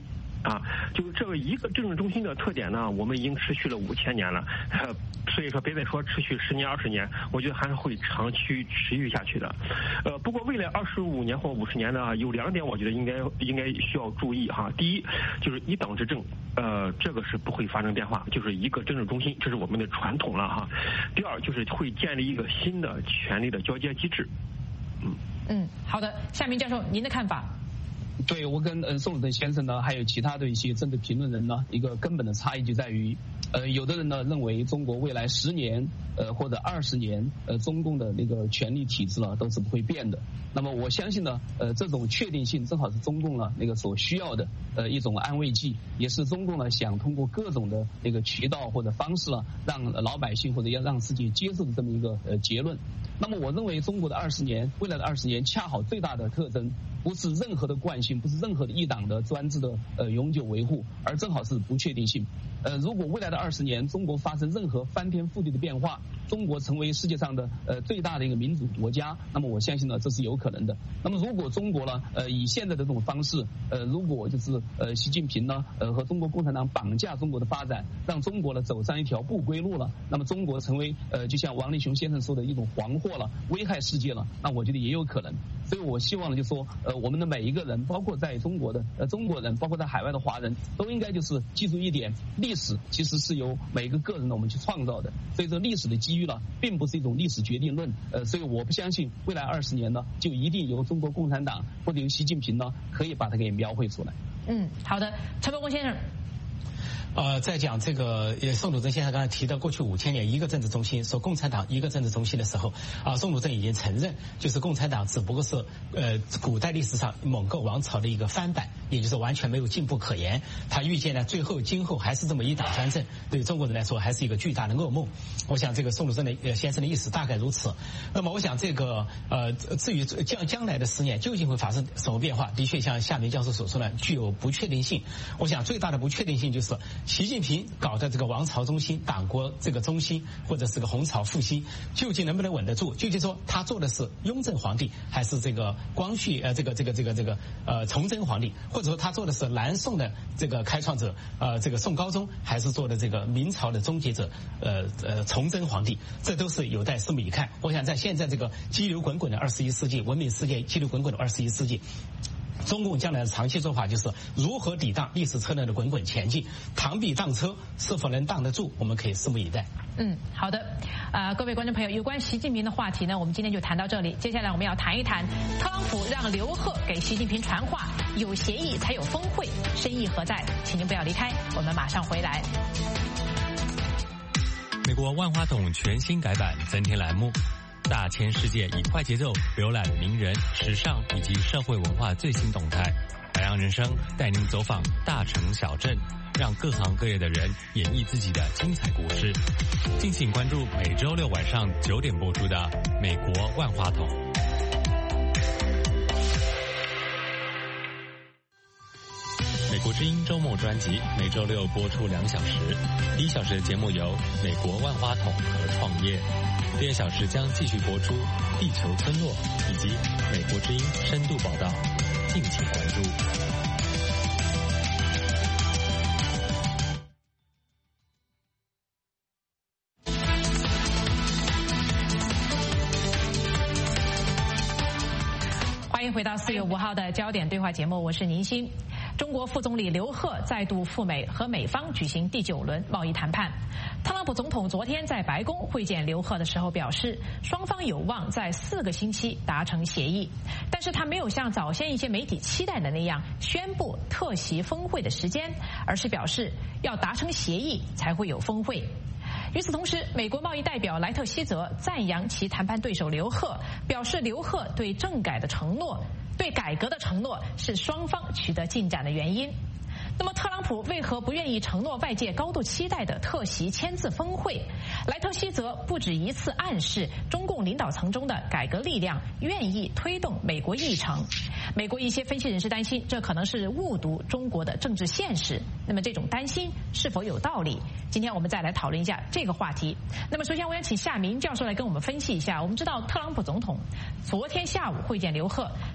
啊，就是这个一个政治中心的特点呢，我们已经持续了5000年了，所以说别再说持续10年20年，我觉得还是会长期持续下去的。不过未来25年或50年呢，有2点我觉得应该需要注意哈。第一就是一党执政，这个是不会发生变化，就是一个政治中心，这是我们的传统了哈。第二就是会建立一个新的权力的交接机制。 好的，夏明教授，您的看法？ 对，我跟宋鲁正先生呢，还有其他的一些政治评论人呢，一个根本的差异就在于，有的人呢认为中国未来10年或者20年，中共的那个权力体制呢都是不会变的。那么我相信呢，这种确定性正好是中共呢那个所需要的一种安慰剂，也是中共呢想通过各种的那个渠道或者方式呢，让老百姓或者要让世界接受的这么一个结论。那么我认为中国的20年，未来的20年，恰好最大的特征不是任何的惯性，不是任何的一党的专制的永久维护，而正好是不确定性。如果未来的20年中国发生任何翻天覆地的变化，中国成为世界上的最大的一个民主国家，那么我相信呢这是有可能的。那么如果中国呢以现在的这种方式，如果就是习近平呢和中国共产党绑架中国的发展，让中国呢走上一条不归路了，那么中国成为就像王立雄先生说的一种黄祸了，危害世界了，那我觉得也有可能。所以我希望呢就说我们的每一个人，包括在中国的中国人，包括在海外的华人，都应该就是记住一点，历史其实是由每个个人呢我们去创造的，所以这历史的机遇呢并不是一种历史决定论，所以我不相信未来20年呢就一定由中国共产党或者由习近平呢可以把它给描绘出来。 好的，陈伯公先生。 在讲这个宋鲁正先生刚才提到过去5000年一个政治中心，说共产党一个政治中心的时候，宋鲁正已经承认，就是共产党只不过是古代历史上蒙古王朝的一个翻版，也就是完全没有进步可言。他预见呢，今后还是这么一党专政，对于中国人来说还是一个巨大的噩梦。我想这个宋鲁正的先生的意思大概如此。那么我想这个至于将来的10年究竟会发生什么变化，的确像夏明教授所说的，具有不确定性。我想最大的不确定性就是习近平搞的这个王朝中心、党国这个中心，或者是个红潮复兴，究竟能不能稳得住？究竟说他做的是雍正皇帝，还是这个光绪崇祯皇帝，或者说他做的是南宋的这个开创者这个宋高宗，还是做的这个明朝的终结者崇祯皇帝？这都是有待拭目以看。我想在现在这个激流滚滚的21世纪，文明世界激流滚滚的21世纪。中共将来的长期做法就是如何抵挡历史车轮的滚滚前进，螳臂当车是否能挡得住，我们可以拭目以待。 好的，各位观众朋友，有关习近平的话题呢，我们今天就谈到这里。接下来我们要谈一谈特朗普让刘鹤给习近平传话，有协议才有峰会，深意何在？请您不要离开，我们马上回来。 美国万花筒全新改版增添栏目，大千世界以快节奏浏览名人、时尚以及社会文化最新动态。百样人生带您走访大城小镇，让各行各业的人演绎自己的精彩故事。敬请关注每周6晚上9点播出的《美国万花筒》。美国之音周末专辑每周6播出2小时，第1小时的节目由美国万花筒和创业，第2小时将继续播出地球村落以及美国之音深度报道，敬请关注。 欢迎回到4月5号的焦点对话节目，我是宁鑫。中国副总理刘鹤再度赴美和美方举行第9轮贸易谈判。特朗普总统昨天在白宫会见刘鹤的时候表示，双方有望在4个星期达成协议，但是他没有像早先一些媒体期待的那样宣布特席峰会的时间，而是表示要达成协议才会有峰会。与此同时，美国贸易代表莱特希泽赞扬其谈判对手刘鹤，表示刘鹤对政改的承诺、对改革的承诺是双方取得进展的原因。那么特朗普为何不愿意承诺外界高度期待的特席签字峰会？莱特希泽不止一次暗示中共领导层中的改革力量愿意推动美国议程。美国一些分析人士担心，这可能是误读中国的政治现实。那么这种担心是否有道理？今天我们再来讨论一下这个话题。那么首先我想请夏明教授来跟我们分析一下。我们知道特朗普总统昨天下午会见刘鹤，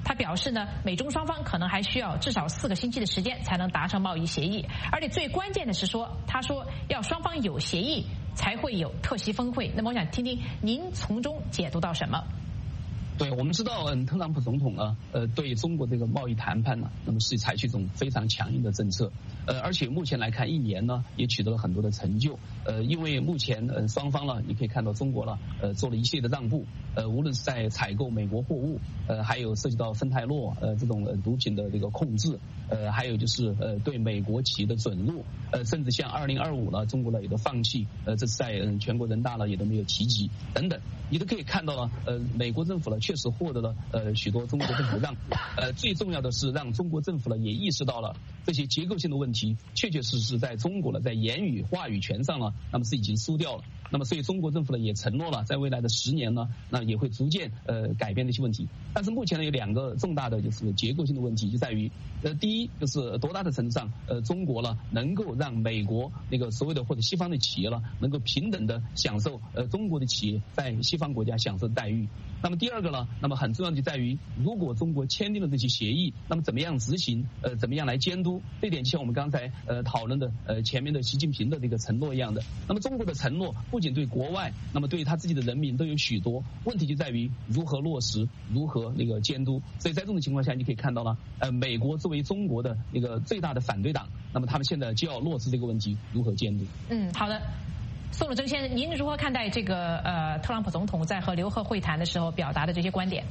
他表示呢，美中双方可能还需要至少4个星期的时间才能达成贸易协议，而且最关键的是说，他说要双方有协议才会有特席峰会。那么我想听听您从中解读到什么？ 对，我们知道，特朗普总统呢，对中国这个贸易谈判呢，那么是采取一种非常强硬的政策，而且目前来看，1年呢也取得了很多的成就，因为目前双方呢，你可以看到中国呢，做了一系列的让步，无论是在采购美国货物，还有涉及到芬太洛这种毒品的这个控制，还有就是对美国企业的准入，甚至像2025呢，中国呢也都放弃，这是在全国人大呢也都没有提及等等，你都可以看到呢，美国政府呢确实获得了许多中国政府让步，最重要的是让中国政府呢也意识到了这些结构性的问题，确确实实在中国呢在言语话语权上呢，那么是已经输掉了。那么所以中国政府呢也承诺了，在未来的10年呢，那也会逐渐改变这些问题。但是目前呢有2个重大的就是结构性的问题，就在于第一就是多大的程度上中国呢能够让美国那个所谓的或者西方的企业呢能够平等的享受中国的企业在西方国家享受的待遇。那么第2个呢，那么很重要的就在于，如果中国签订了这些协议，那么怎么样执行，怎么样来监督？这点就像我们刚才讨论的前面的习近平的这个承诺一样的。那么中国的承诺不仅对国外，那么对他自己的人民都有许多问题，就在于如何落实，如何那个监督。所以在这种情况下，你可以看到呢，美国作为中国的那个最大的反对党，那么他们现在就要落实这个问题，如何监督？ 好的。宋鲁征先生，您如何看待这个特朗普总统在和刘鹤会谈的时候表达的这些观点？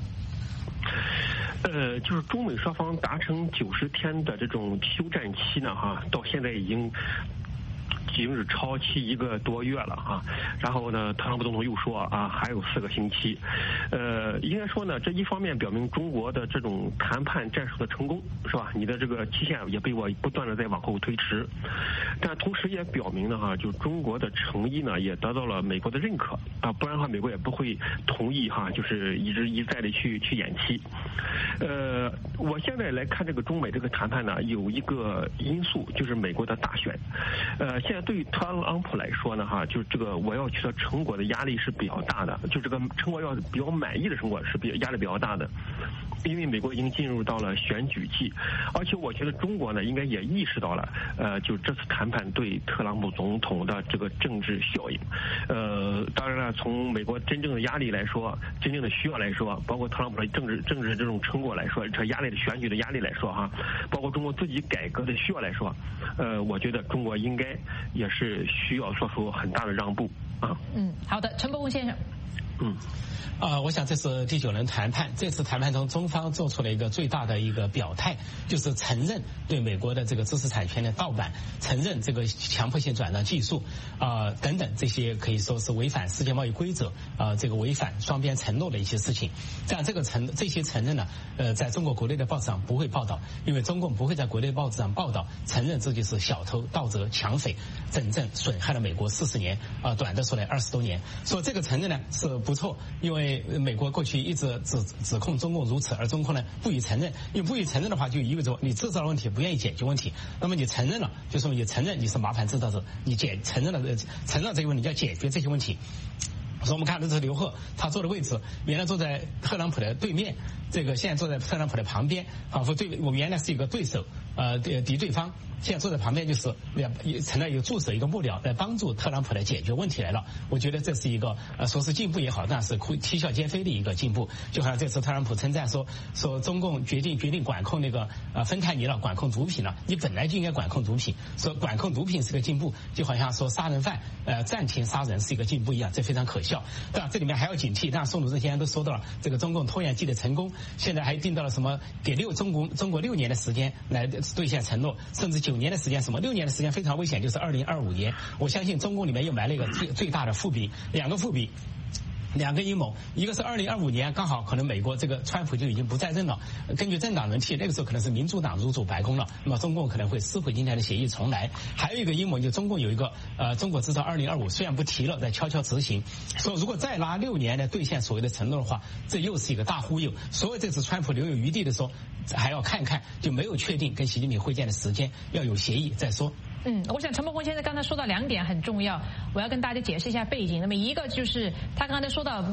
就是中美双方达成90天的这种休战期呢，到现在已经是超期1个多月了啊。然后呢，特朗普总统又说还有4个星期。应该说呢，这一方面表明中国的这种谈判战术的成功，是吧？你的这个期限也被我不断的在往后推迟，但同时也表明呢，就中国的诚意呢也得到了美国的认可啊，不然的话美国也不会同意就是一再的去延期。我现在来看这个中美这个谈判呢，有一个因素就是美国的大选。现在对于特朗普来说呢，就是这个我要取得成果的压力是比较大的，就这个成果要比较满意的成果是压力比较大的。因为美国已经进入到了选举季，而且我觉得中国呢应该也意识到了，就这次谈判对特朗普总统的这个政治效应。当然了，从美国真正的压力来说，真正的需要来说，包括特朗普的政治这种成果来说，这压力的选举的压力来说包括中国自己改革的需要来说，我觉得中国应该也是需要做出很大的让步啊。 好的，陈伯宏先生。 我想这是第9轮谈判。这次谈判中，中方做出了一个最大的一个表态，就是承认对美国的这个知识产权的盗版，承认这个强迫性转让技术等等这些可以说是违反世界贸易规则这个违反双边承诺的一些事情。但这些承认呢，在中国国内的报纸上不会报道，因为中共不会在国内报纸上报道承认自己是小偷、盗贼、抢匪，真正损害了美国40年短的说来20多年。所以这个承认呢是不错，因为美国过去一直指控中共如此，而中共呢不予承认。因为不予承认的话，就意味着你制造了问题，不愿意解决问题。那么你承认了，就说你承认你是麻烦制造者，你承认了这个问题，就要解决这些问题。所以我们看到这是刘鹤，他坐的位置原来坐在特朗普的对面，这个现在坐在特朗普的旁边，仿佛我们原来是一个对手，敌对方，现在坐在旁边就是成了一个助手、一个幕僚，来帮助特朗普来解决问题来了。我觉得这是一个说是进步也好，但是啼笑皆非的一个进步。就好像这次特朗普称赞说中共决定管控那个芬太尼了，管控毒品了，你本来就应该管控毒品，说管控毒品是个进步，就好像说杀人犯暂停杀人是一个进步一样，这非常可笑。当然这里面还要警惕，当然宋鲁征先生都说到了这个中共拖延季的成功，现在还定到了什么给中国6年的时间来兑现承诺，甚至9年的时间，什么6年的时间非常危险，就是2025年。我相信中共里面又埋了一个最大的伏笔，2个伏笔。2个阴谋，一个是2025年刚好可能美国这个川普就已经不在任了，根据政党轮替，那个时候可能是民主党入主白宫了，那么中共可能会撕毁今天的协议重来。还有一个阴谋，就中共有一个中国制造2025，虽然不提了，在悄悄执行，说如果再拉6年来兑现所谓的承诺的话，这又是一个大忽悠。所以这次川普留有余地的说还要看看，就没有确定跟习近平会见的时间，要有协议再说。 我想陈伯宏先生刚才说到2点很重要，我要跟大家解释一下背景。那么一个就是他刚才说到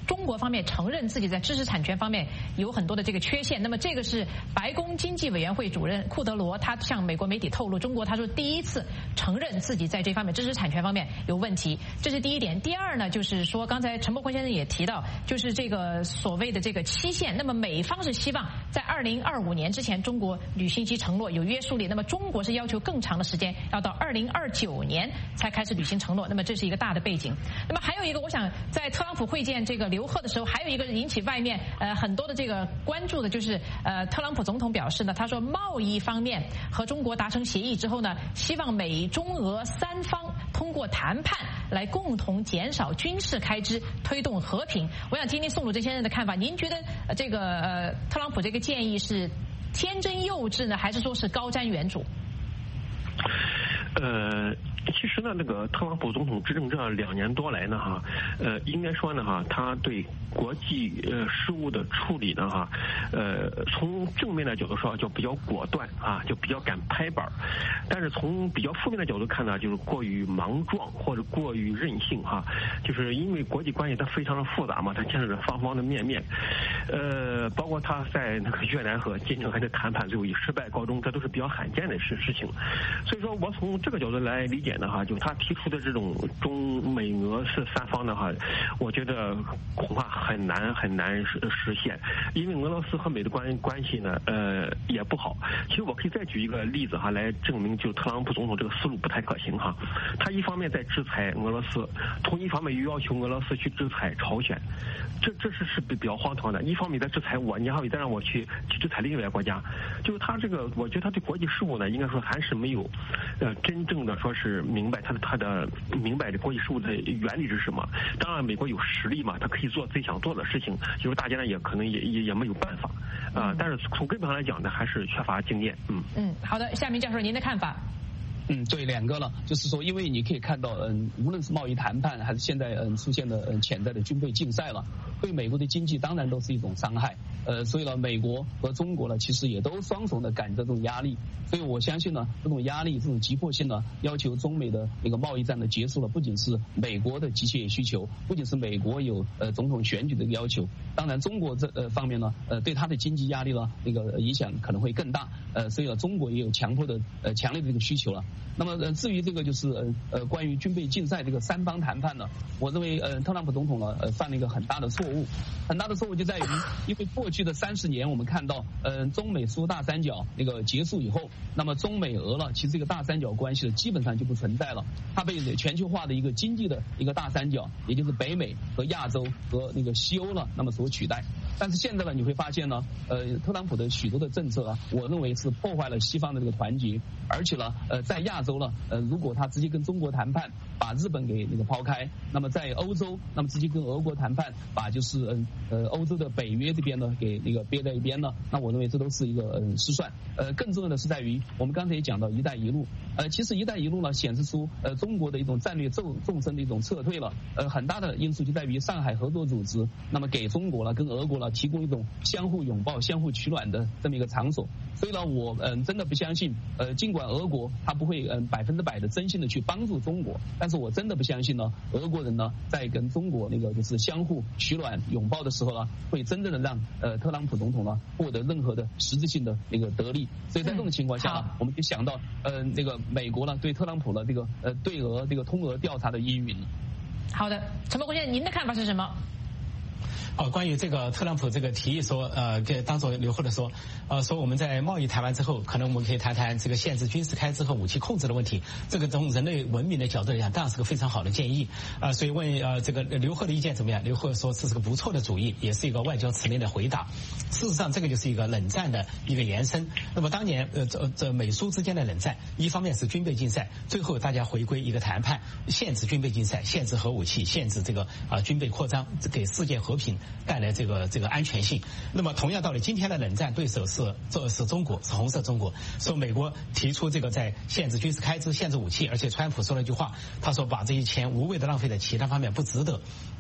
中国方面承认自己在知识产权方面有很多的这个缺陷。那么这个是白宫经济委员会主任库德罗他向美国媒体透露，中国他说第一次承认自己在这方面知识产权方面有问题，这是第一点。第二呢，就是说刚才陈伯坤先生也提到，就是这个所谓的这个期限，那么美方是希望在2025年之前中国履行其承诺有约束力，那么中国是要求更长的时间，要到2029年才开始履行承诺，那么这是一个大的背景。那么还有一个，我想在特朗普会见这个刘鹤的时候，还有一个引起外面很多的这个关注的，就是特朗普总统表示呢，他说贸易方面和中国达成协议之后呢，希望美中俄三方通过谈判来共同减少军事开支，推动和平。我想听听宋鲁珍先生的看法，您觉得这个特朗普这个建议是天真幼稚呢，还是说是高瞻远瞩？ 其实呢，那个特朗普总统执政这2年多来呢，应该说呢，他对国际事务的处理呢，从正面的角度说就比较果断啊，就比较敢拍板，但是从比较负面的角度看呢，就是过于莽撞或者过于任性哈，就是因为国际关系它非常的复杂嘛，它牵扯着方方的面，包括他在那个越南和金正恩的谈判最后以失败告终，这都是比较罕见的事情。所以说我从这个角度来理解呢，就是他提出的这种中美俄是三方的我觉得恐怕很难实现，因为俄罗斯和美的关系呢，也不好。其实我可以再举一个例子来证明，就特朗普总统这个思路不太可行他一方面在制裁俄罗斯，同一方面又要求俄罗斯去制裁朝鲜，这是比较荒唐的。一方面在制裁我，你还会再让我去制裁另外一个国家，就是他这个，我觉得他对国际事务呢，应该说还是没有真正的说是明白明白这国际事务的原理是什么。当然美国有实力嘛，他可以做自己想做的事情，就是大家呢也可能也没有办法但是从根本上来讲呢，还是缺乏经验。 好的，夏明教授您的看法？ 对，两个了，就是说，因为你可以看到，无论是贸易谈判，还是现在出现的潜在的军备竞赛了，对美国的经济当然都是一种伤害。所以呢，美国和中国呢，其实也都双重的感觉这种压力。所以我相信呢，这种压力、这种急迫性呢，要求中美的那个贸易战的结束了，不仅是美国的急切需求，不仅是美国有总统选举的要求，当然中国这方面呢，对它的经济压力呢，那个影响可能会更大。所以呢，中国也有强烈的这个需求了。那么至于这个就是关于军备竞赛这个三方谈判呢，我认为特朗普总统呢犯了一个很大的错误，就在于，因为过去的30年我们看到中美苏大三角那个结束以后，那么中美俄呢，其实这个大三角关系呢基本上就不存在了，它被全球化的一个经济的一个大三角，也就是北美和亚洲和那个西欧了，那么所取代。但是现在呢，你会发现呢，特朗普的许多的政策我认为是破坏了西方的这个团结，而且呢，在亚洲呢，如果他直接跟中国谈判，把日本给那个抛开，那么在欧洲，那么直接跟俄国谈判，把就是欧洲的北约这边呢给那个憋在一边呢，那我认为这都是一个失算。更重要的是在于，我们刚才也讲到“一带一路”，其实“一带一路”呢显示出中国的一种战略纵深的一种撤退了。很大的因素就在于上海合作组织，那么给中国了跟俄国了提供一种相互拥抱、相互取暖的这么一个场所。所以呢，我真的不相信，尽管俄国他不会100%的真心的去帮助中国，但是我真的不相信呢，俄国人呢在跟中国那个就是相互取暖拥抱的时候呢，会真正的让特朗普总统呢获得任何的实质性的那个得利。所以在这种情况下呢，我们就想到那个美国呢对特朗普的这个对俄这个通俄调查的阴云。 好的，陈伯坤先生，您的看法是什么？ 关于这个特朗普这个提议说，当作刘鹤的说我们在贸易谈完之后，可能我们可以谈谈这个限制军事开支和武器控制的问题。这个从人类文明的角度来讲，当然是个非常好的建议所以问这个刘鹤的意见怎么样？刘鹤说这是个不错的主意，也是一个外交辞令的回答。事实上，这个就是一个冷战的一个延伸。那么当年这美苏之间的冷战，一方面是军备竞赛，最后大家回归一个谈判，限制军备竞赛，限制核武器，限制这个军备扩张，给世界和平带来这个安全性。那么同样道理，今天的冷战对手是中国，是红色中国。说美国提出这个在限制军事开支、限制武器，而且川普说了一句话，他说把这些钱无谓的浪费在其他方面不值得。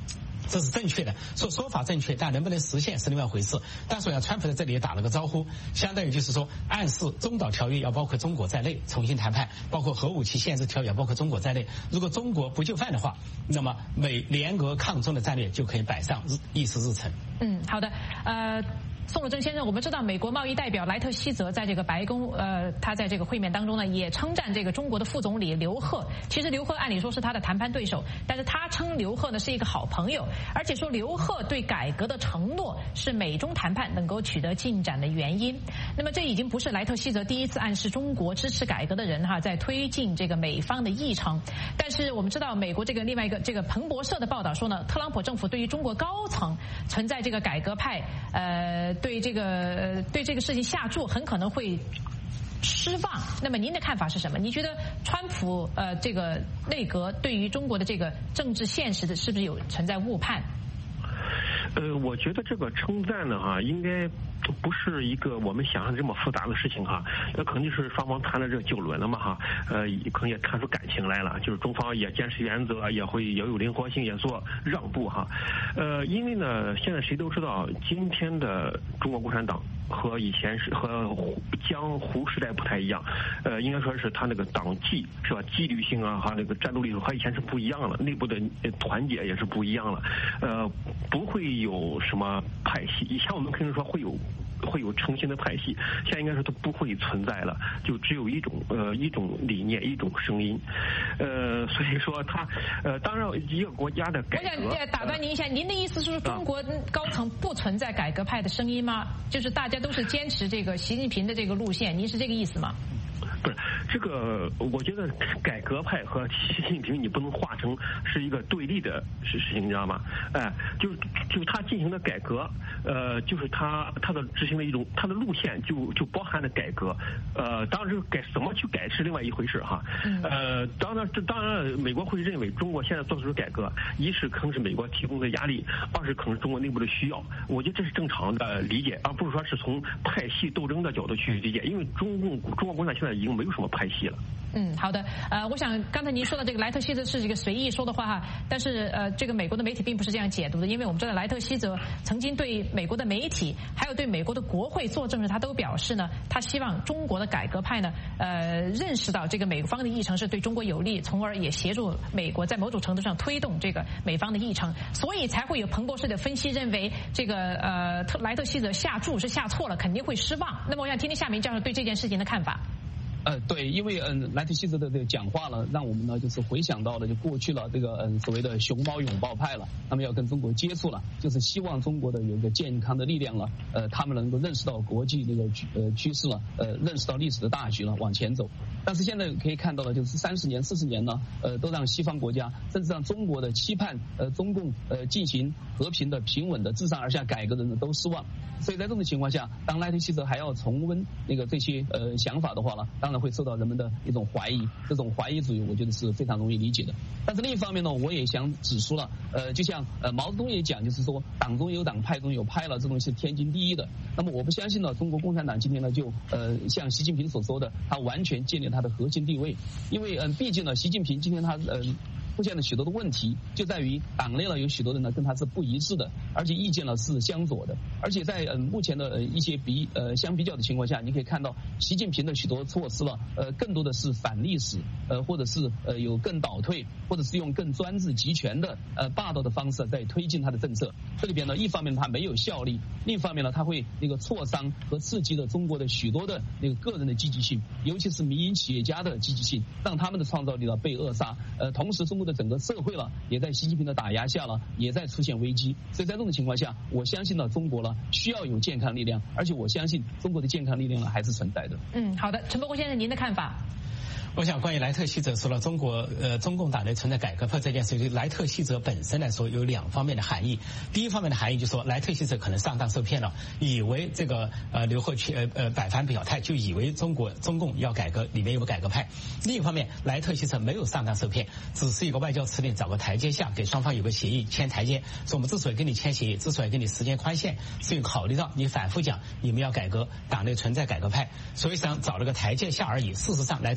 这是正确的，说法正确，但能不能实现是另外一回事。但是川普在这里也打了个招呼，相当于就是说暗示中导条约要包括中国在内重新谈判，包括核武器限制条约要包括中国在内。如果中国不就范的话，那么美联俄抗中的战略就可以摆上议事日程。 好的，宋鲁正先生，我们知道美国贸易代表莱特希泽在这个白宫，他在这个会面当中呢，也称赞这个中国的副总理刘鹤。其实刘鹤按理说是他的谈判对手，但是他称刘鹤呢是一个好朋友，而且说刘鹤对改革的承诺是美中谈判能够取得进展的原因。那么这已经不是莱特希泽第一次暗示中国支持改革的人在推进这个美方的议程。但是我们知道美国这个另外一个这个彭博社的报道说呢，特朗普政府对于中国高层存在这个改革派对这个事情下注很可能会失望。那么您的看法是什么？你觉得川普这个内阁对于中国的这个政治现实的是不是有存在误判？ 我觉得这个称赞呢应该不是一个我们想象这么复杂的事情那肯定是双方谈了这9轮了嘛可能也谈出感情来了，就是中方也坚持原则，也有灵活性，也做让步因为呢现在谁都知道今天的中国共产党和以前和江湖时代不太一样，应该说是他那个党纪是吧，纪律性和那个战斗力和以前是不一样了，内部的团结也是不一样了，不会有什么派系。以前我们可能说会有成型的派系，现在应该说都不会存在了，就只有一种理念，一种声音，所以说他当然一个国家的改革。 我想打断您一下，您的意思是说中国高层不存在改革派的声音吗？就是大家都是坚持这个习近平的这个路线，您是这个意思吗？ 不是这个，我觉得改革派和习近平你不能化成是一个对立的事情，你知道吗？就他进行的改革，就是他的执行的一种他的路线就包含了改革，当然怎么去改是另外一回事当然美国会认为中国现在做出改革，一是可能是美国提供的压力，二是可能是中国内部的需要，我觉得这是正常的理解，而不是说是从派系斗争的角度去理解，因为中国共产党现在已经没有什么派系了。 好的，我想刚才您说的这个莱特希泽是这个随意说的话但是这个美国的媒体并不是这样解读的，因为我们知道莱特希泽曾经对美国的媒体还有对美国的国会作证时，他都表示呢，他希望中国的改革派呢认识到这个美方的议程是对中国有利，从而也协助美国在某种程度上推动这个美方的议程，所以才会有彭博社的分析认为这个莱特希泽下注是下错了，肯定会失望。那么我想听听夏明教授对这件事情的看法。 对，因为莱特希泽的这个讲话呢，让我们呢就是回想到了就过去了这个所谓的熊猫拥抱派了，他们要跟中国接触了，就是希望中国的有一个健康的力量了，他们能够认识到国际那个趋势了，认识到历史的大局了，往前走。但是现在可以看到的就是30年、40年呢，都让西方国家甚至让中国的期盼中共进行和平的、平稳的、自上而下改革的人都失望。所以在这种情况下，当莱特希泽还要重温这些想法的话呢，当然会受到人们的一种怀疑，这种怀疑主义我觉得是非常容易理解的。但是另一方面呢，我也想指出了，就像毛泽东也讲，就是说党中有党，派中有派了，这东西是天经地义的。那么我不相信呢，中国共产党今天呢就像习近平所说的，他完全建立他的核心地位，因为毕竟呢，习近平今天他出现了许多的问题，就在于党内呢有许多人呢跟他是不一致的，而且意见呢是相左的，而且在目前的一些相比较的情况下，你可以看到习近平的许多措施了，更多的是反历史，或者是有更倒退，或者是用更专制集权的霸道的方式在推进他的政策。这里边呢，一方面他没有效力，另一方面呢，他会挫伤和刺激了中国的许多的个人的积极性，尤其是民营企业家的积极性，让他们的创造力呢被扼杀。同时中国的整个社会了也在习近平的打压下了也在出现危机。所以在这种情况下，我相信呢中国呢需要有健康力量，而且我相信中国的健康力量呢还是存在的。 好的，陈伯国先生您的看法？ 我想关于莱特希泽说了中共党内存在改革派这件事，对莱特希泽本身来说有2方面的含义。第一方面的含义就是说莱特希泽可能上当受骗了，以为这个刘鹤百番表态，就以为中共要改革，里面有个改革派。另一方面，莱特希泽没有上当受骗，只是一个外交辞令，找个台阶下，给双方有个协议，签台阶。说我们之所以跟你签协议，之所以跟你时间宽限，是因为考虑到你反复讲你们要改革，党内存在改革派，所以想找了个台阶下而已。事实上，莱特希泽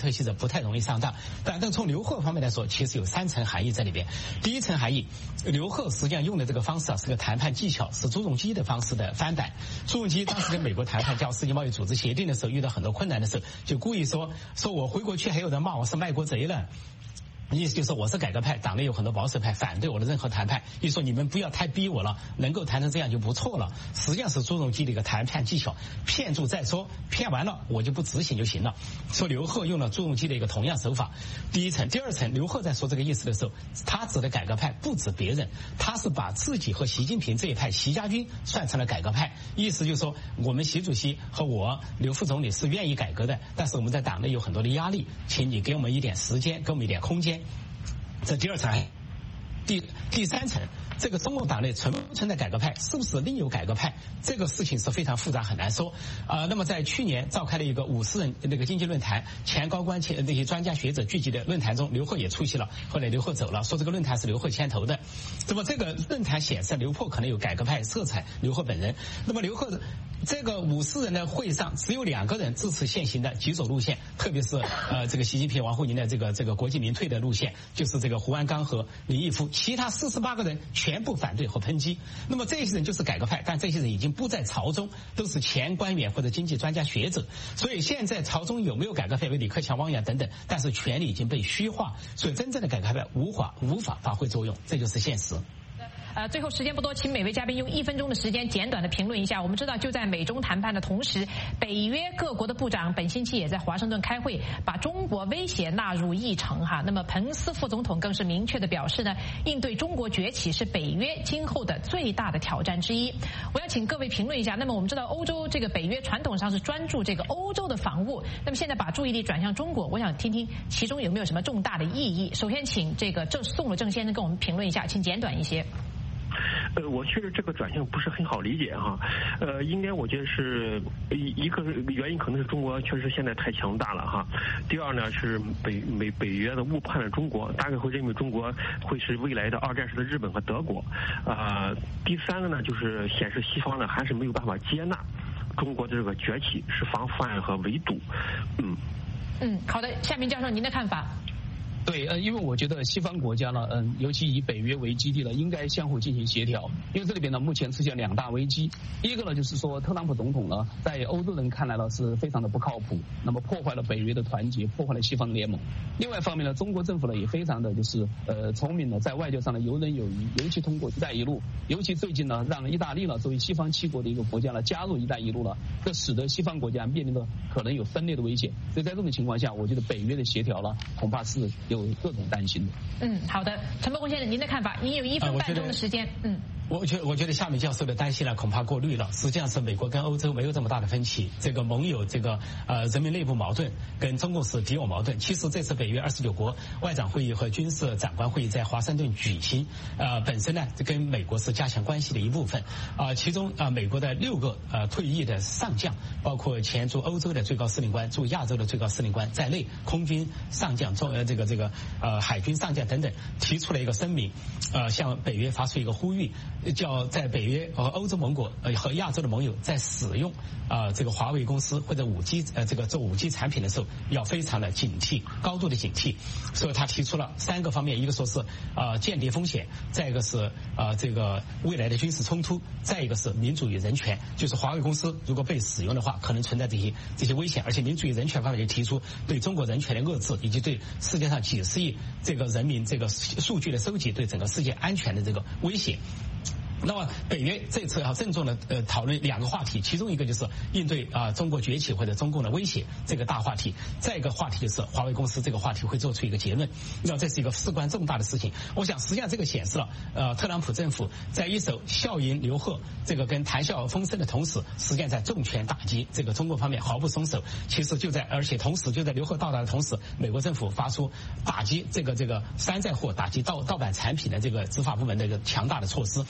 不太容易上当。但从刘鹤方面来说，其实有3层含义在里边。第一层含义，刘鹤实际上用的这个方式是个谈判技巧，是朱镕基的方式的翻版。朱镕基当时跟美国谈判叫世界贸易组织协定的时候，遇到很多困难的时候，就故意说我回国去还有人骂我是卖国贼了。意思就是我是改革派，党内有很多保守派反对我的任何谈判，意思说你们不要太逼我了，能够谈成这样就不错了。实际上是朱镕基的一个谈判技巧，骗住再说，骗完了我就不执行就行了。说刘鹤用了朱镕基的一个同样手法。第一层，第二层，刘鹤在说这个意思的时候，他指的改革派不止别人，他是把自己和习近平这一派习家军算成了改革派，意思就是说我们习主席和我刘副总理是愿意改革的，但是我们在党内有很多的压力，请你给我们一点时间，给我们一点空间。这第二层。第三层，这个中共党内存不存在改革派，是不是另有改革派，这个事情是非常复杂，很难说。那么在去年召开了一个50人那个经济论坛，前高官那些专家学者聚集的论坛中，刘鹤也出席了，后来刘鹤走了，说这个论坛是刘鹤牵头的。那么这个论坛显示刘鹤可能有改革派色彩，刘鹤本人。那么刘鹤这个50人的会上只有2个人支持现行的极左路线，特别是这个习近平、王沪宁的这个国进民退的路线，就是这个胡鞍钢和李毅夫，其他48个人全部反对和抨击。那么这些人就是改革派，但这些人已经不在朝中，都是前官员或者经济专家学者。所以现在朝中有没有改革派，为李克强、汪洋等等，但是权力已经被虚化，所以真正的改革派无法发挥作用，这就是现实。 最后时间不多，请每位嘉宾用1分钟的时间简短的评论一下。我们知道，就在美中谈判的同时，北约各国的部长本星期也在华盛顿开会，把中国威胁纳入议程哈。那么彭斯副总统更是明确的表示呢，应对中国崛起是北约今后的最大的挑战之一。我要请各位评论一下。那么我们知道，欧洲这个北约传统上是专注这个欧洲的防务，那么现在把注意力转向中国，我想听听其中有没有什么重大的意义。首先，请这个宋鲁正先生跟我们评论一下，请简短一些。 我确实这个转向不是很好理解哈，应该我觉得是一个原因，可能是中国确实现在太强大了哈。第二呢是北约的误判了中国，大概会认为中国会是未来的2战时的日本和德国。第三个呢就是显示西方呢还是没有办法接纳中国的这个崛起是防范和围堵。 好的，夏明教授您的看法？ 对，因为我觉得西方国家呢，尤其以北约为基地呢，应该相互进行协调。因为这里边呢，目前出现2大危机。第一个呢，就是说特朗普总统呢，在欧洲人看来呢，是非常的不靠谱，那么破坏了北约的团结，破坏了西方联盟。另外一方面呢，中国政府呢也非常的就是聪明的，在外交上呢游刃有余，尤其通过“一带一路”，尤其最近呢，让意大利呢作为西方7国的一个国家呢加入“一带一路”了，这使得西方国家面临的可能有分裂的危险。所以在这种情况下，我觉得北约的协调呢，恐怕是有各种担心的。 好的，陈伯公先生，您的看法？您有1分半钟的时间。 我觉得夏明教授的担心呢，恐怕过虑了。实际上是美国跟欧洲没有这么大的分歧，这个盟友这个人民内部矛盾跟中共是敌我矛盾。其实这次北约29国外长会议和军事长官会议在华盛顿举行，本身呢跟美国是加强关系的一部分。其中美国的6个退役的上将，包括前驻欧洲的最高司令官、驻亚洲的最高司令官在内，空军上将、海军上将等等，提出了一个声明，向北约发出一个呼吁。叫在北约和欧洲盟国和亚洲的盟友在使用这个华为公司或者5G 做5G 产品的时候，要非常的警惕，高度的警惕。所以他提出了3个方面，一个说是间谍风险，再一个是这个未来的军事冲突，再一个是民主与人权。就是华为公司如果被使用的话，可能存在这些危险，而且民主与人权方面就提出对中国人权的遏制，以及对世界上几10亿这个人民这个数据的收集对整个世界安全的这个威胁。那么北约这次要郑重的讨论2个话题，其中一个就是应对中国崛起或者中共的威胁这个大话题，再一个话题就是华为公司这个话题会做出一个结论。那这是一个事关重大的事情。我想实际上这个显示了特朗普政府在一手笑赢刘鹤这个跟谈笑风生的同时，实际上在重拳打击这个中国方面毫不松手。其实而且同时就在刘鹤到达的同时，美国政府发出打击这个山寨货、打击盗版产品的这个执法部门的一个强大的措施。而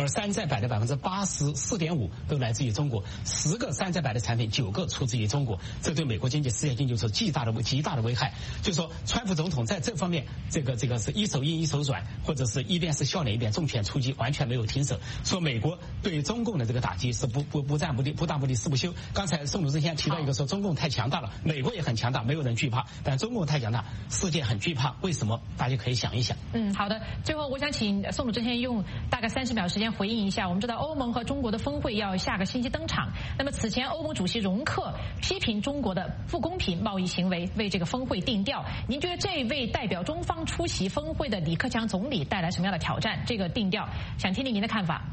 而山寨版的84.5%都来自于中国，10个山寨版的产品9个出自于中国，这对美国经济、世界经济是极大的危害。就说川普总统在这方面，这个是一手硬一手软，或者是一边是笑脸一边重拳出击，完全没有停手。说美国对于中共的这个打击是不战不地誓不休。刚才宋鲁正先提到一个说中共太强大了，美国也很强大，没有人惧怕，但中共太强大，世界很惧怕。为什么？大家可以想一想。 好的。最后我想请宋鲁正先用大概30秒时间回应一下。我们知道欧盟和中国的峰会要下个星期登场，那么此前欧盟主席容克批评中国的不公平贸易行为，为这个峰会定调。您觉得这位代表中方出席峰会的李克强总理带来什么样的挑战？这个定调，想听听您的看法。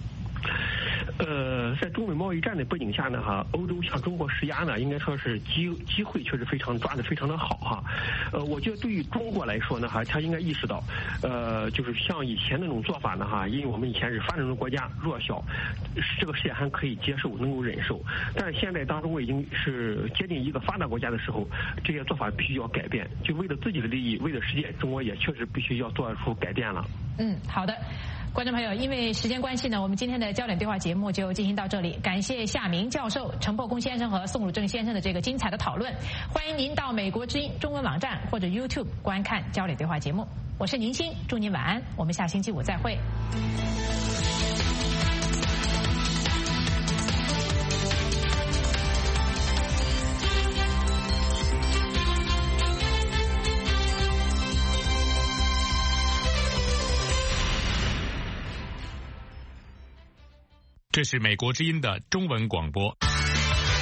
在中美贸易战的背景下呢，欧洲向中国施压呢，应该说是机会确实抓得非常的好我觉得对于中国来说呢，他应该意识到，就是像以前那种做法呢因为我们以前是发展中国家，弱小，这个世界还可以接受，能够忍受。但是现在当中已经是接近一个发达国家的时候，这些做法必须要改变。就为了自己的利益，为了世界，中国也确实必须要做出改变了。 好的。观众朋友，因为时间关系呢，我们今天的焦点对话节目就进行到这里。感谢夏明教授、陈破公先生和宋鲁正先生的这个精彩的讨论。欢迎您到美国之音中文网站或者 YouTube 观看焦点对话节目。我是宁欣，祝您晚安，我们下星期五再会。 这是美国之音的中文广播。